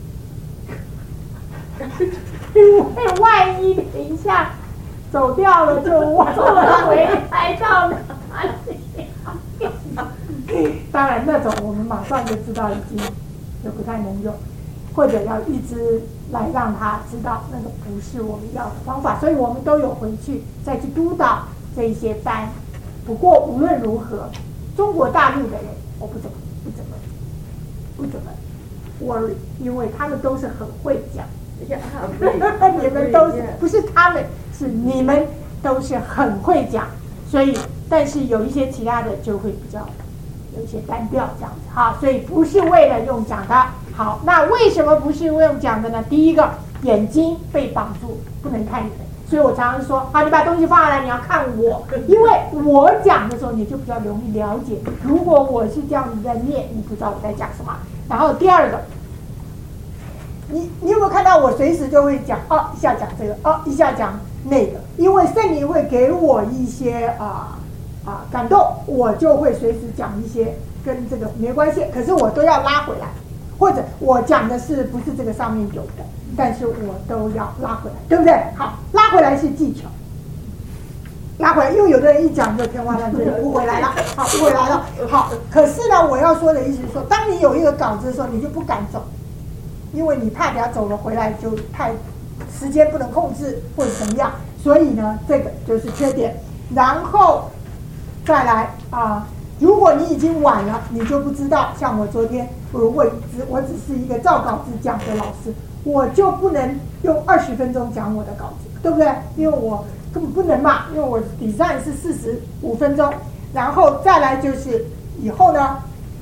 因为万一等一下走掉了就忘了回来到哪里。当然那种我们马上就知道已经就不太能用，或者要一直来让他知道那个不是我们要的方法，所以我们都有回去再去督导这一些班。不过无论如何，中国大陆的人我不怎么 worry， 因为他们都是很会讲。你们都是不是他们是你们都是很会讲，所以但是有一些其他的就会比较有一些单调这样子哈，所以不是为了用讲的。好，那为什么不是用讲的呢？第一个，眼睛被绑住，不能看你们，所以我常常说，好，你把东西放下来，你要看我，因为我讲的时候你就比较容易了解。如果我是这样子在念，你不知道我在讲什么。然后第二个。你有没有看到我随时就会讲一下讲这个一下讲那个，因为圣灵会给我一些感动，我就会随时讲一些跟这个没关系，可是我都要拉回来，或者我讲的是不是这个上面有的，但是我都要拉回来，对不对？好，拉回来是技巧，拉回来，因为有的人一讲就天花乱坠，不回来了，好，不回来了，好。可是呢，我要说的意思是说，当你有一个稿子的时候，你就不敢走。因为你怕等下走了回来就太时间不能控制或者怎么样，所以呢这个就是缺点。然后再来如果你已经晚了，你就不知道。像我昨天我只是一个照稿子讲的老师，我就不能用20分钟讲我的稿子，对不对？因为我根本不能嘛，因为我design是45分钟。然后再来就是以后呢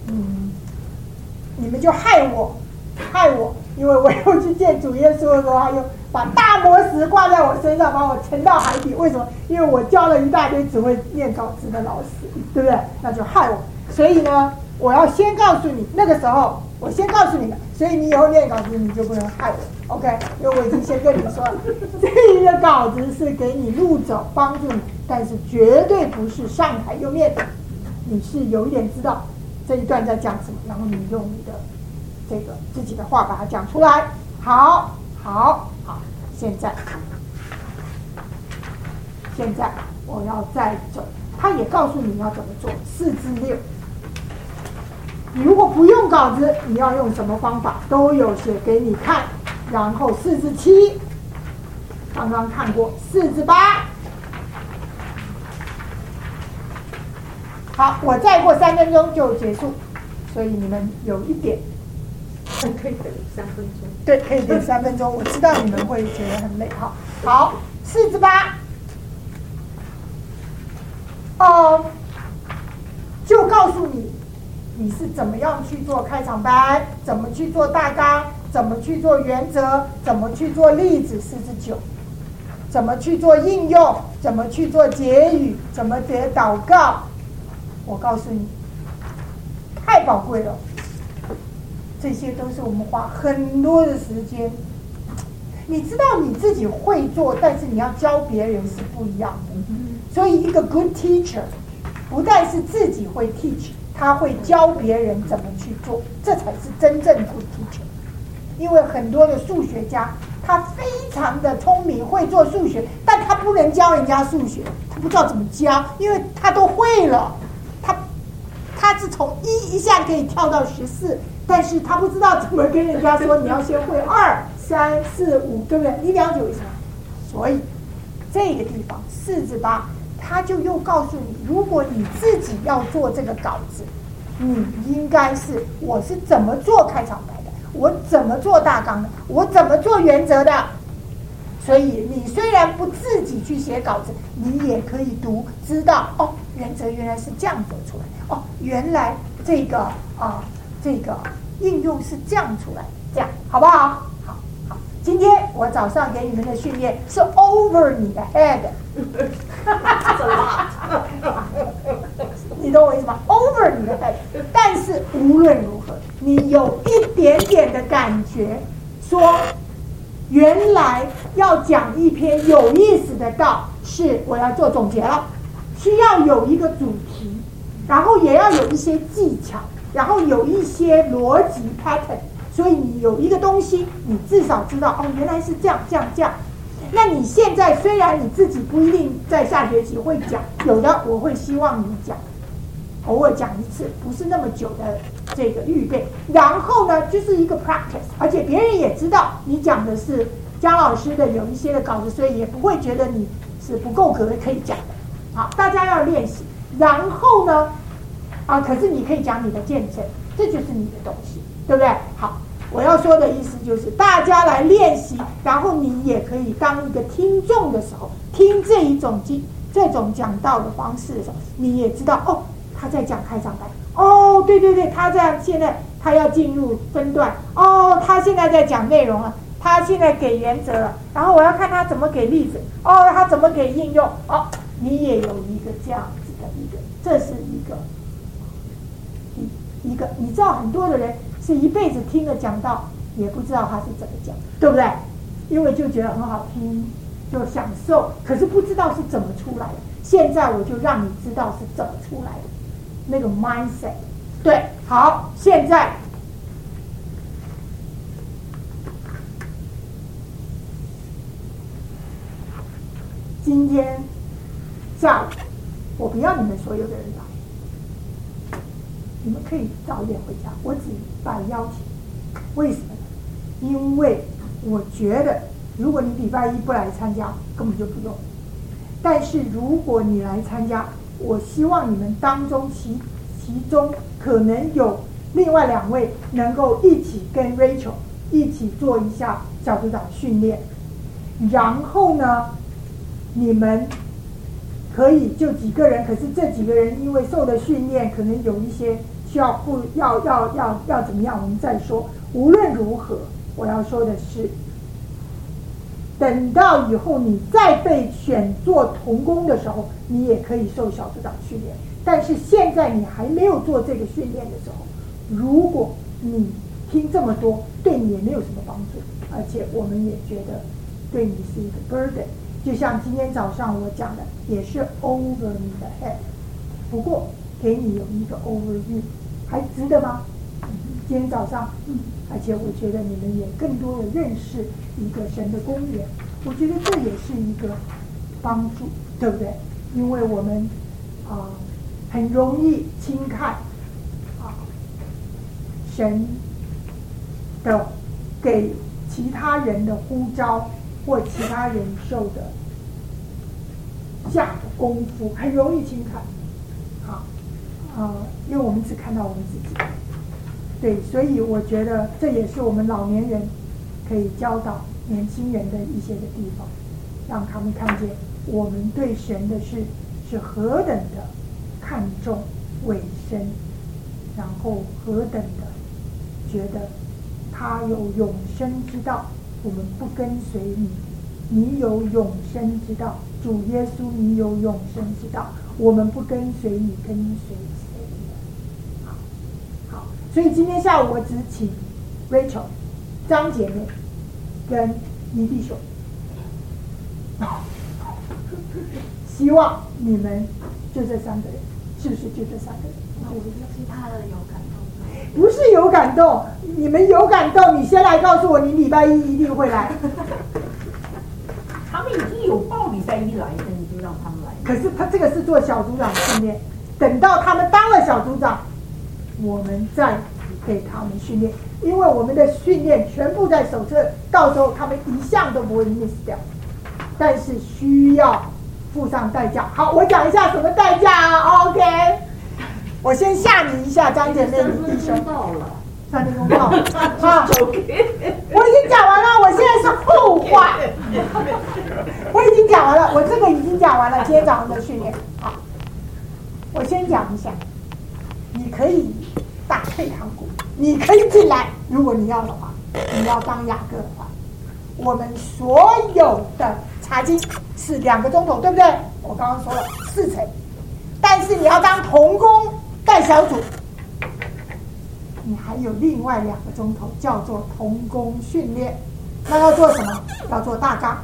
你们就害我，因为我又去见主耶稣的时候，他又把大磨石挂在我身上，把我沉到海底。为什么？因为我教了一大堆只会念稿子的老师，对不对？那就害我。所以呢，我要先告诉你，那个时候我先告诉你们，所以你以后念稿子你就不能害我 ，OK？ 因为我已经先跟你说了，这个稿子是给你路走，帮助你，但是绝对不是上台就念的。你是有一点知道这一段在讲什么，然后你用你的这个自己的话把它讲出来。好，现在我要再走，他也告诉你要怎么做，4至6。你如果不用稿子，你要用什么方法都有写给你看。然后4至7，刚刚看过4至8。好，我再过3分钟就结束，所以你们有一点可以等3分钟。 对，可以等3分钟。我知道你们会觉得很累哈。好，4至8，就告诉你是怎么样去做开场白，怎么去做大纲，怎么去做原则，怎么去做例子4至9，怎么去做应用，怎么去做结语，怎么得祷告。我告诉你，太宝贵了。这些都是我们花很多的时间。你知道你自己会做，但是你要教别人是不一样的。所以一个 good teacher 不但是自己会 teach， 他会教别人怎么去做，这才是真正 good teacher。因为很多的数学家，他非常的聪明，会做数学，但他不能教人家数学，他不知道怎么教，因为他都会了。他是从1一下可以跳到14，但是他不知道怎么跟人家说你要先会2、3、4、5，对不对？你了解为什么？所以这个地方4至8，他就又告诉你，如果你自己要做这个稿子，你应该是我是怎么做开场白的，我怎么做大纲的，我怎么做原则的。所以你虽然不自己去写稿子，你也可以读，知道原则原来是这样走出来，原来这个应用是这样出来，这样好不好？好。今天我早上给你们的训练是 over 你的 head， 你懂我意思吗 ？over 你的 head， 但是无论如何，你有一点点的感觉，说原来要讲一篇有意思的道，是我要做总结了，需要有一个主题，然后也要有一些技巧，然后有一些逻辑 pattern， 所以你有一个东西，你至少知道原来是这样。那你现在虽然你自己不一定在下学期会讲，有的我会希望你讲，偶尔讲一次，不是那么久的这个预备。然后呢，就是一个 practice， 而且别人也知道你讲的是姜老师的有一些的稿子，所以也不会觉得你是不够格可以讲的。好，大家要练习。然后呢，可是你可以讲你的见证，这就是你的东西，对不对？好，我要说的意思就是大家来练习，然后你也可以当一个听众的时候，听这种讲道的方式的时候，你也知道他在讲开场白，对，他这样现在他要进入分段，他现在在讲内容了，他现在给原则了，然后我要看他怎么给例子，他怎么给应用，你也有一个这样子的一个，这是一个，你知道很多的人是一辈子听了讲道，也不知道他是怎么讲，对不对？因为就觉得很好听，就享受，可是不知道是怎么出来的。现在我就让你知道是怎么出来的，那个 mindset。对，好，现在今天下午我不要你们所有的人来，你们可以早一点回家，我只把邀请。为什么呢？因为我觉得如果你礼拜一不来参加，根本就不用。但是如果你来参加，我希望你们当中其中可能有另外2位能够一起跟 Rachel 一起做一下小组长训练，然后呢，你们可以就几个人，可是这几个人因为受的训练，可能有一些需要要怎么样，我们再说。无论如何，我要说的是，等到以后你再被选做同工的时候，你也可以受小组长训练。但是现在你还没有做这个训练的时候，如果你听这么多对你也没有什么帮助，而且我们也觉得对你是一个 burden。就像今天早上我讲的，也是 over 你的 head， 不过给你有一个 overview， 还值得吗？今天早上，而且我觉得你们也更多的认识一个神的公园，我觉得这也是一个帮助，对不对？因为我们很容易轻看神的给其他人的呼召或其他人受的下的功夫，很容易轻看，因为我们只看到我们自己。对，所以我觉得这也是我们老年人可以教导年轻人的一些的地方，让他们看见我们对神的事是何等的看重委身，然后何等的觉得他有永生之道，我们不跟随你，你有永生之道，主耶稣你有永生之道，我们不跟随你，跟随谁呢？好，所以今天下午我只请 Rachel 张姐妹跟倪弟兄，希望你们就这三个人，是不是就这三个人？ 其他的有感动？ 不是有感动，你们有感动，你先来告诉我，你礼拜一一定会来。 他们已经有报礼拜一来的，你就让他们来。 可是他这个是做小组长训练，等到他们当了小组长，我们再给他们训练，因为我们的训练全部在手册，到时候他们一项都不会 miss 掉，但是需要付上代价。好，我讲一下什么代价啊 ？OK， 我先吓你一下，张姐妹，你弟兄到了。 3分钟到了啊！我已经讲完了，我现在是后话。我已经讲完了，我这个已经讲完了。今天早上的训练，好，我先讲一下。你可以打退堂鼓，你可以进来，如果你要的话，你要当雅各的话，我们所有的查经是2个钟头，对不对？我刚刚说了4成，但是你要当同工带小组。你还有另外2个钟头叫做同工训练，那要做什么？要做大纲，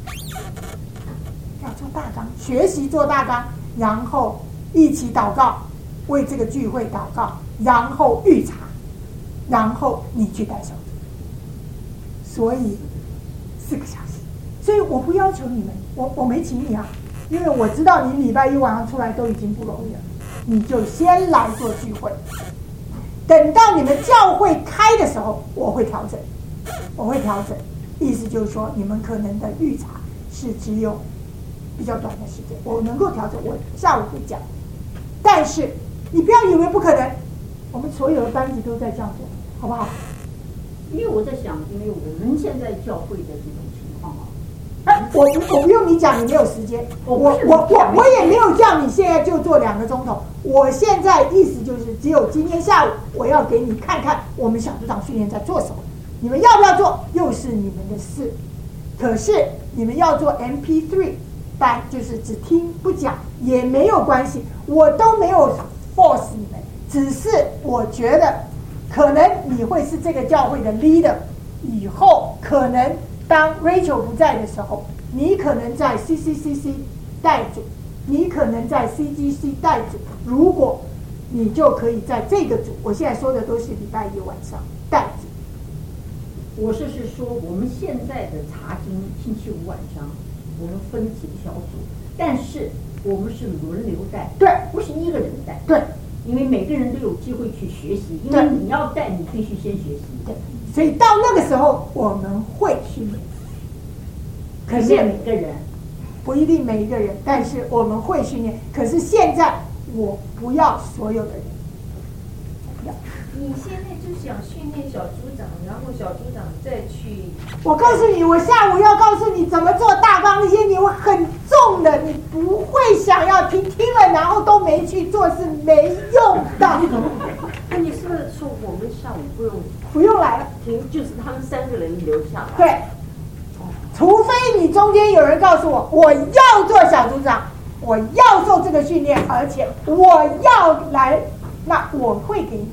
要做大纲，学习做大纲，然后一起祷告，为这个聚会祷告，然后预查，然后你去带小组。所以4个小时，所以我不要求你们，我没请你啊，因为我知道你礼拜一晚上出来都已经不容易了，你就先来做聚会。等到你们教会开的时候，我会调整，意思就是说，你们可能的预查是只有比较短的时间，我能够调整，我下午会讲。但是你不要以为不可能，我们所有的班级都在这样做，好不好？ 因为我在想，因为我们现在教会的这种情况啊， 我不用你讲，你没有时间，我也没有叫你现在就做2个钟头。我现在意思就是，只有今天下午我要给你看看我们小组长训练在做什么，你们要不要做又是你们的事。可是你们要做 MP3 班，就是只听不讲也没有关系，我都没有 force 你们，只是我觉得可能你会是这个教会的 leader， 以后可能当 Rachel 不在的时候，你可能在 CCCC 带组，你可能在 CGC 带组，如果你就可以在这个组，我现在说的都是礼拜一晚上带组。 我是说，我们现在的查经星期五晚上，我们分几个小组，但是我们是轮流带， 对， 不是一个人带， 对， 因为每个人都有机会去学习，因为你要带，你必须先学习， 对，所以到那个时候我们会训练，可是每个人不一定每一个人，但是我们会训练。可是现在我不要所有的人， 你现在就想训练小组长，然后小组长再去。 我告诉你，我下午要告诉你怎么做大纲，那些你会很重的，你不会想要听，听了然后都没去做是没用的。 那你是不是说我们下午不用来了？ 停，就是他们3个人留下来。 对，除非你中间有人告诉我，我要做小组长，我要做这个训练，而且我要来，那我会给你。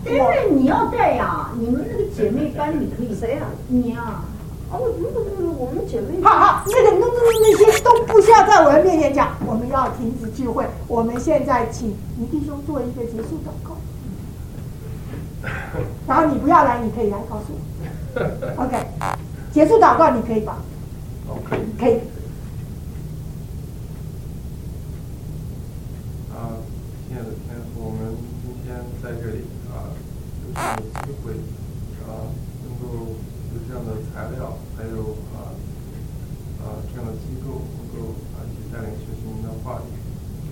因为你要带呀，你们那个姐妹班你可以谁呀？ 你呀。 我们姐妹。 好，那些都不需要在我的面前讲，我们要停止聚会。我们现在请倪弟兄做一个结束祷告，然后你不要来，你可以来告诉我。OK， 结束祷告你可以吧？可以。 亲爱的天父，我们今天在这里有这样的机会能够有这样的材料，还有这样的机构能够一起带领学习您的话语。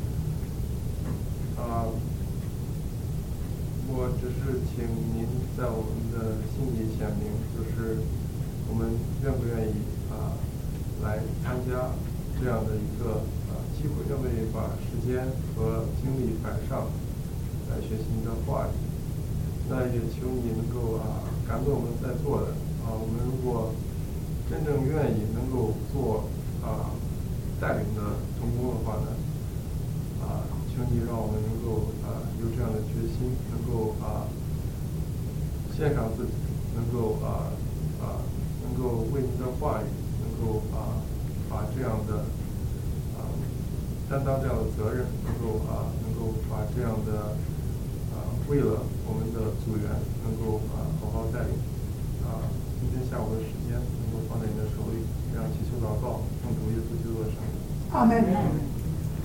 我只是请您在我们的心里显明，就是我们愿不愿意来参加这样的一个机会，愿不愿意把时间和精力摆上来学习您的话语。那也求你能够感动我们在座的我们如果真正愿意能够做带领的同工的话呢求你让我们能够有这样的决心，能够献上自己，能够为您的话语，能够把这样的担当这样的责任，能够把这样的为了我们的组员能够好好带领今天下午的时间能够放在你的手里，这样祈求祷告，奉主耶稣基督的圣名。 阿门。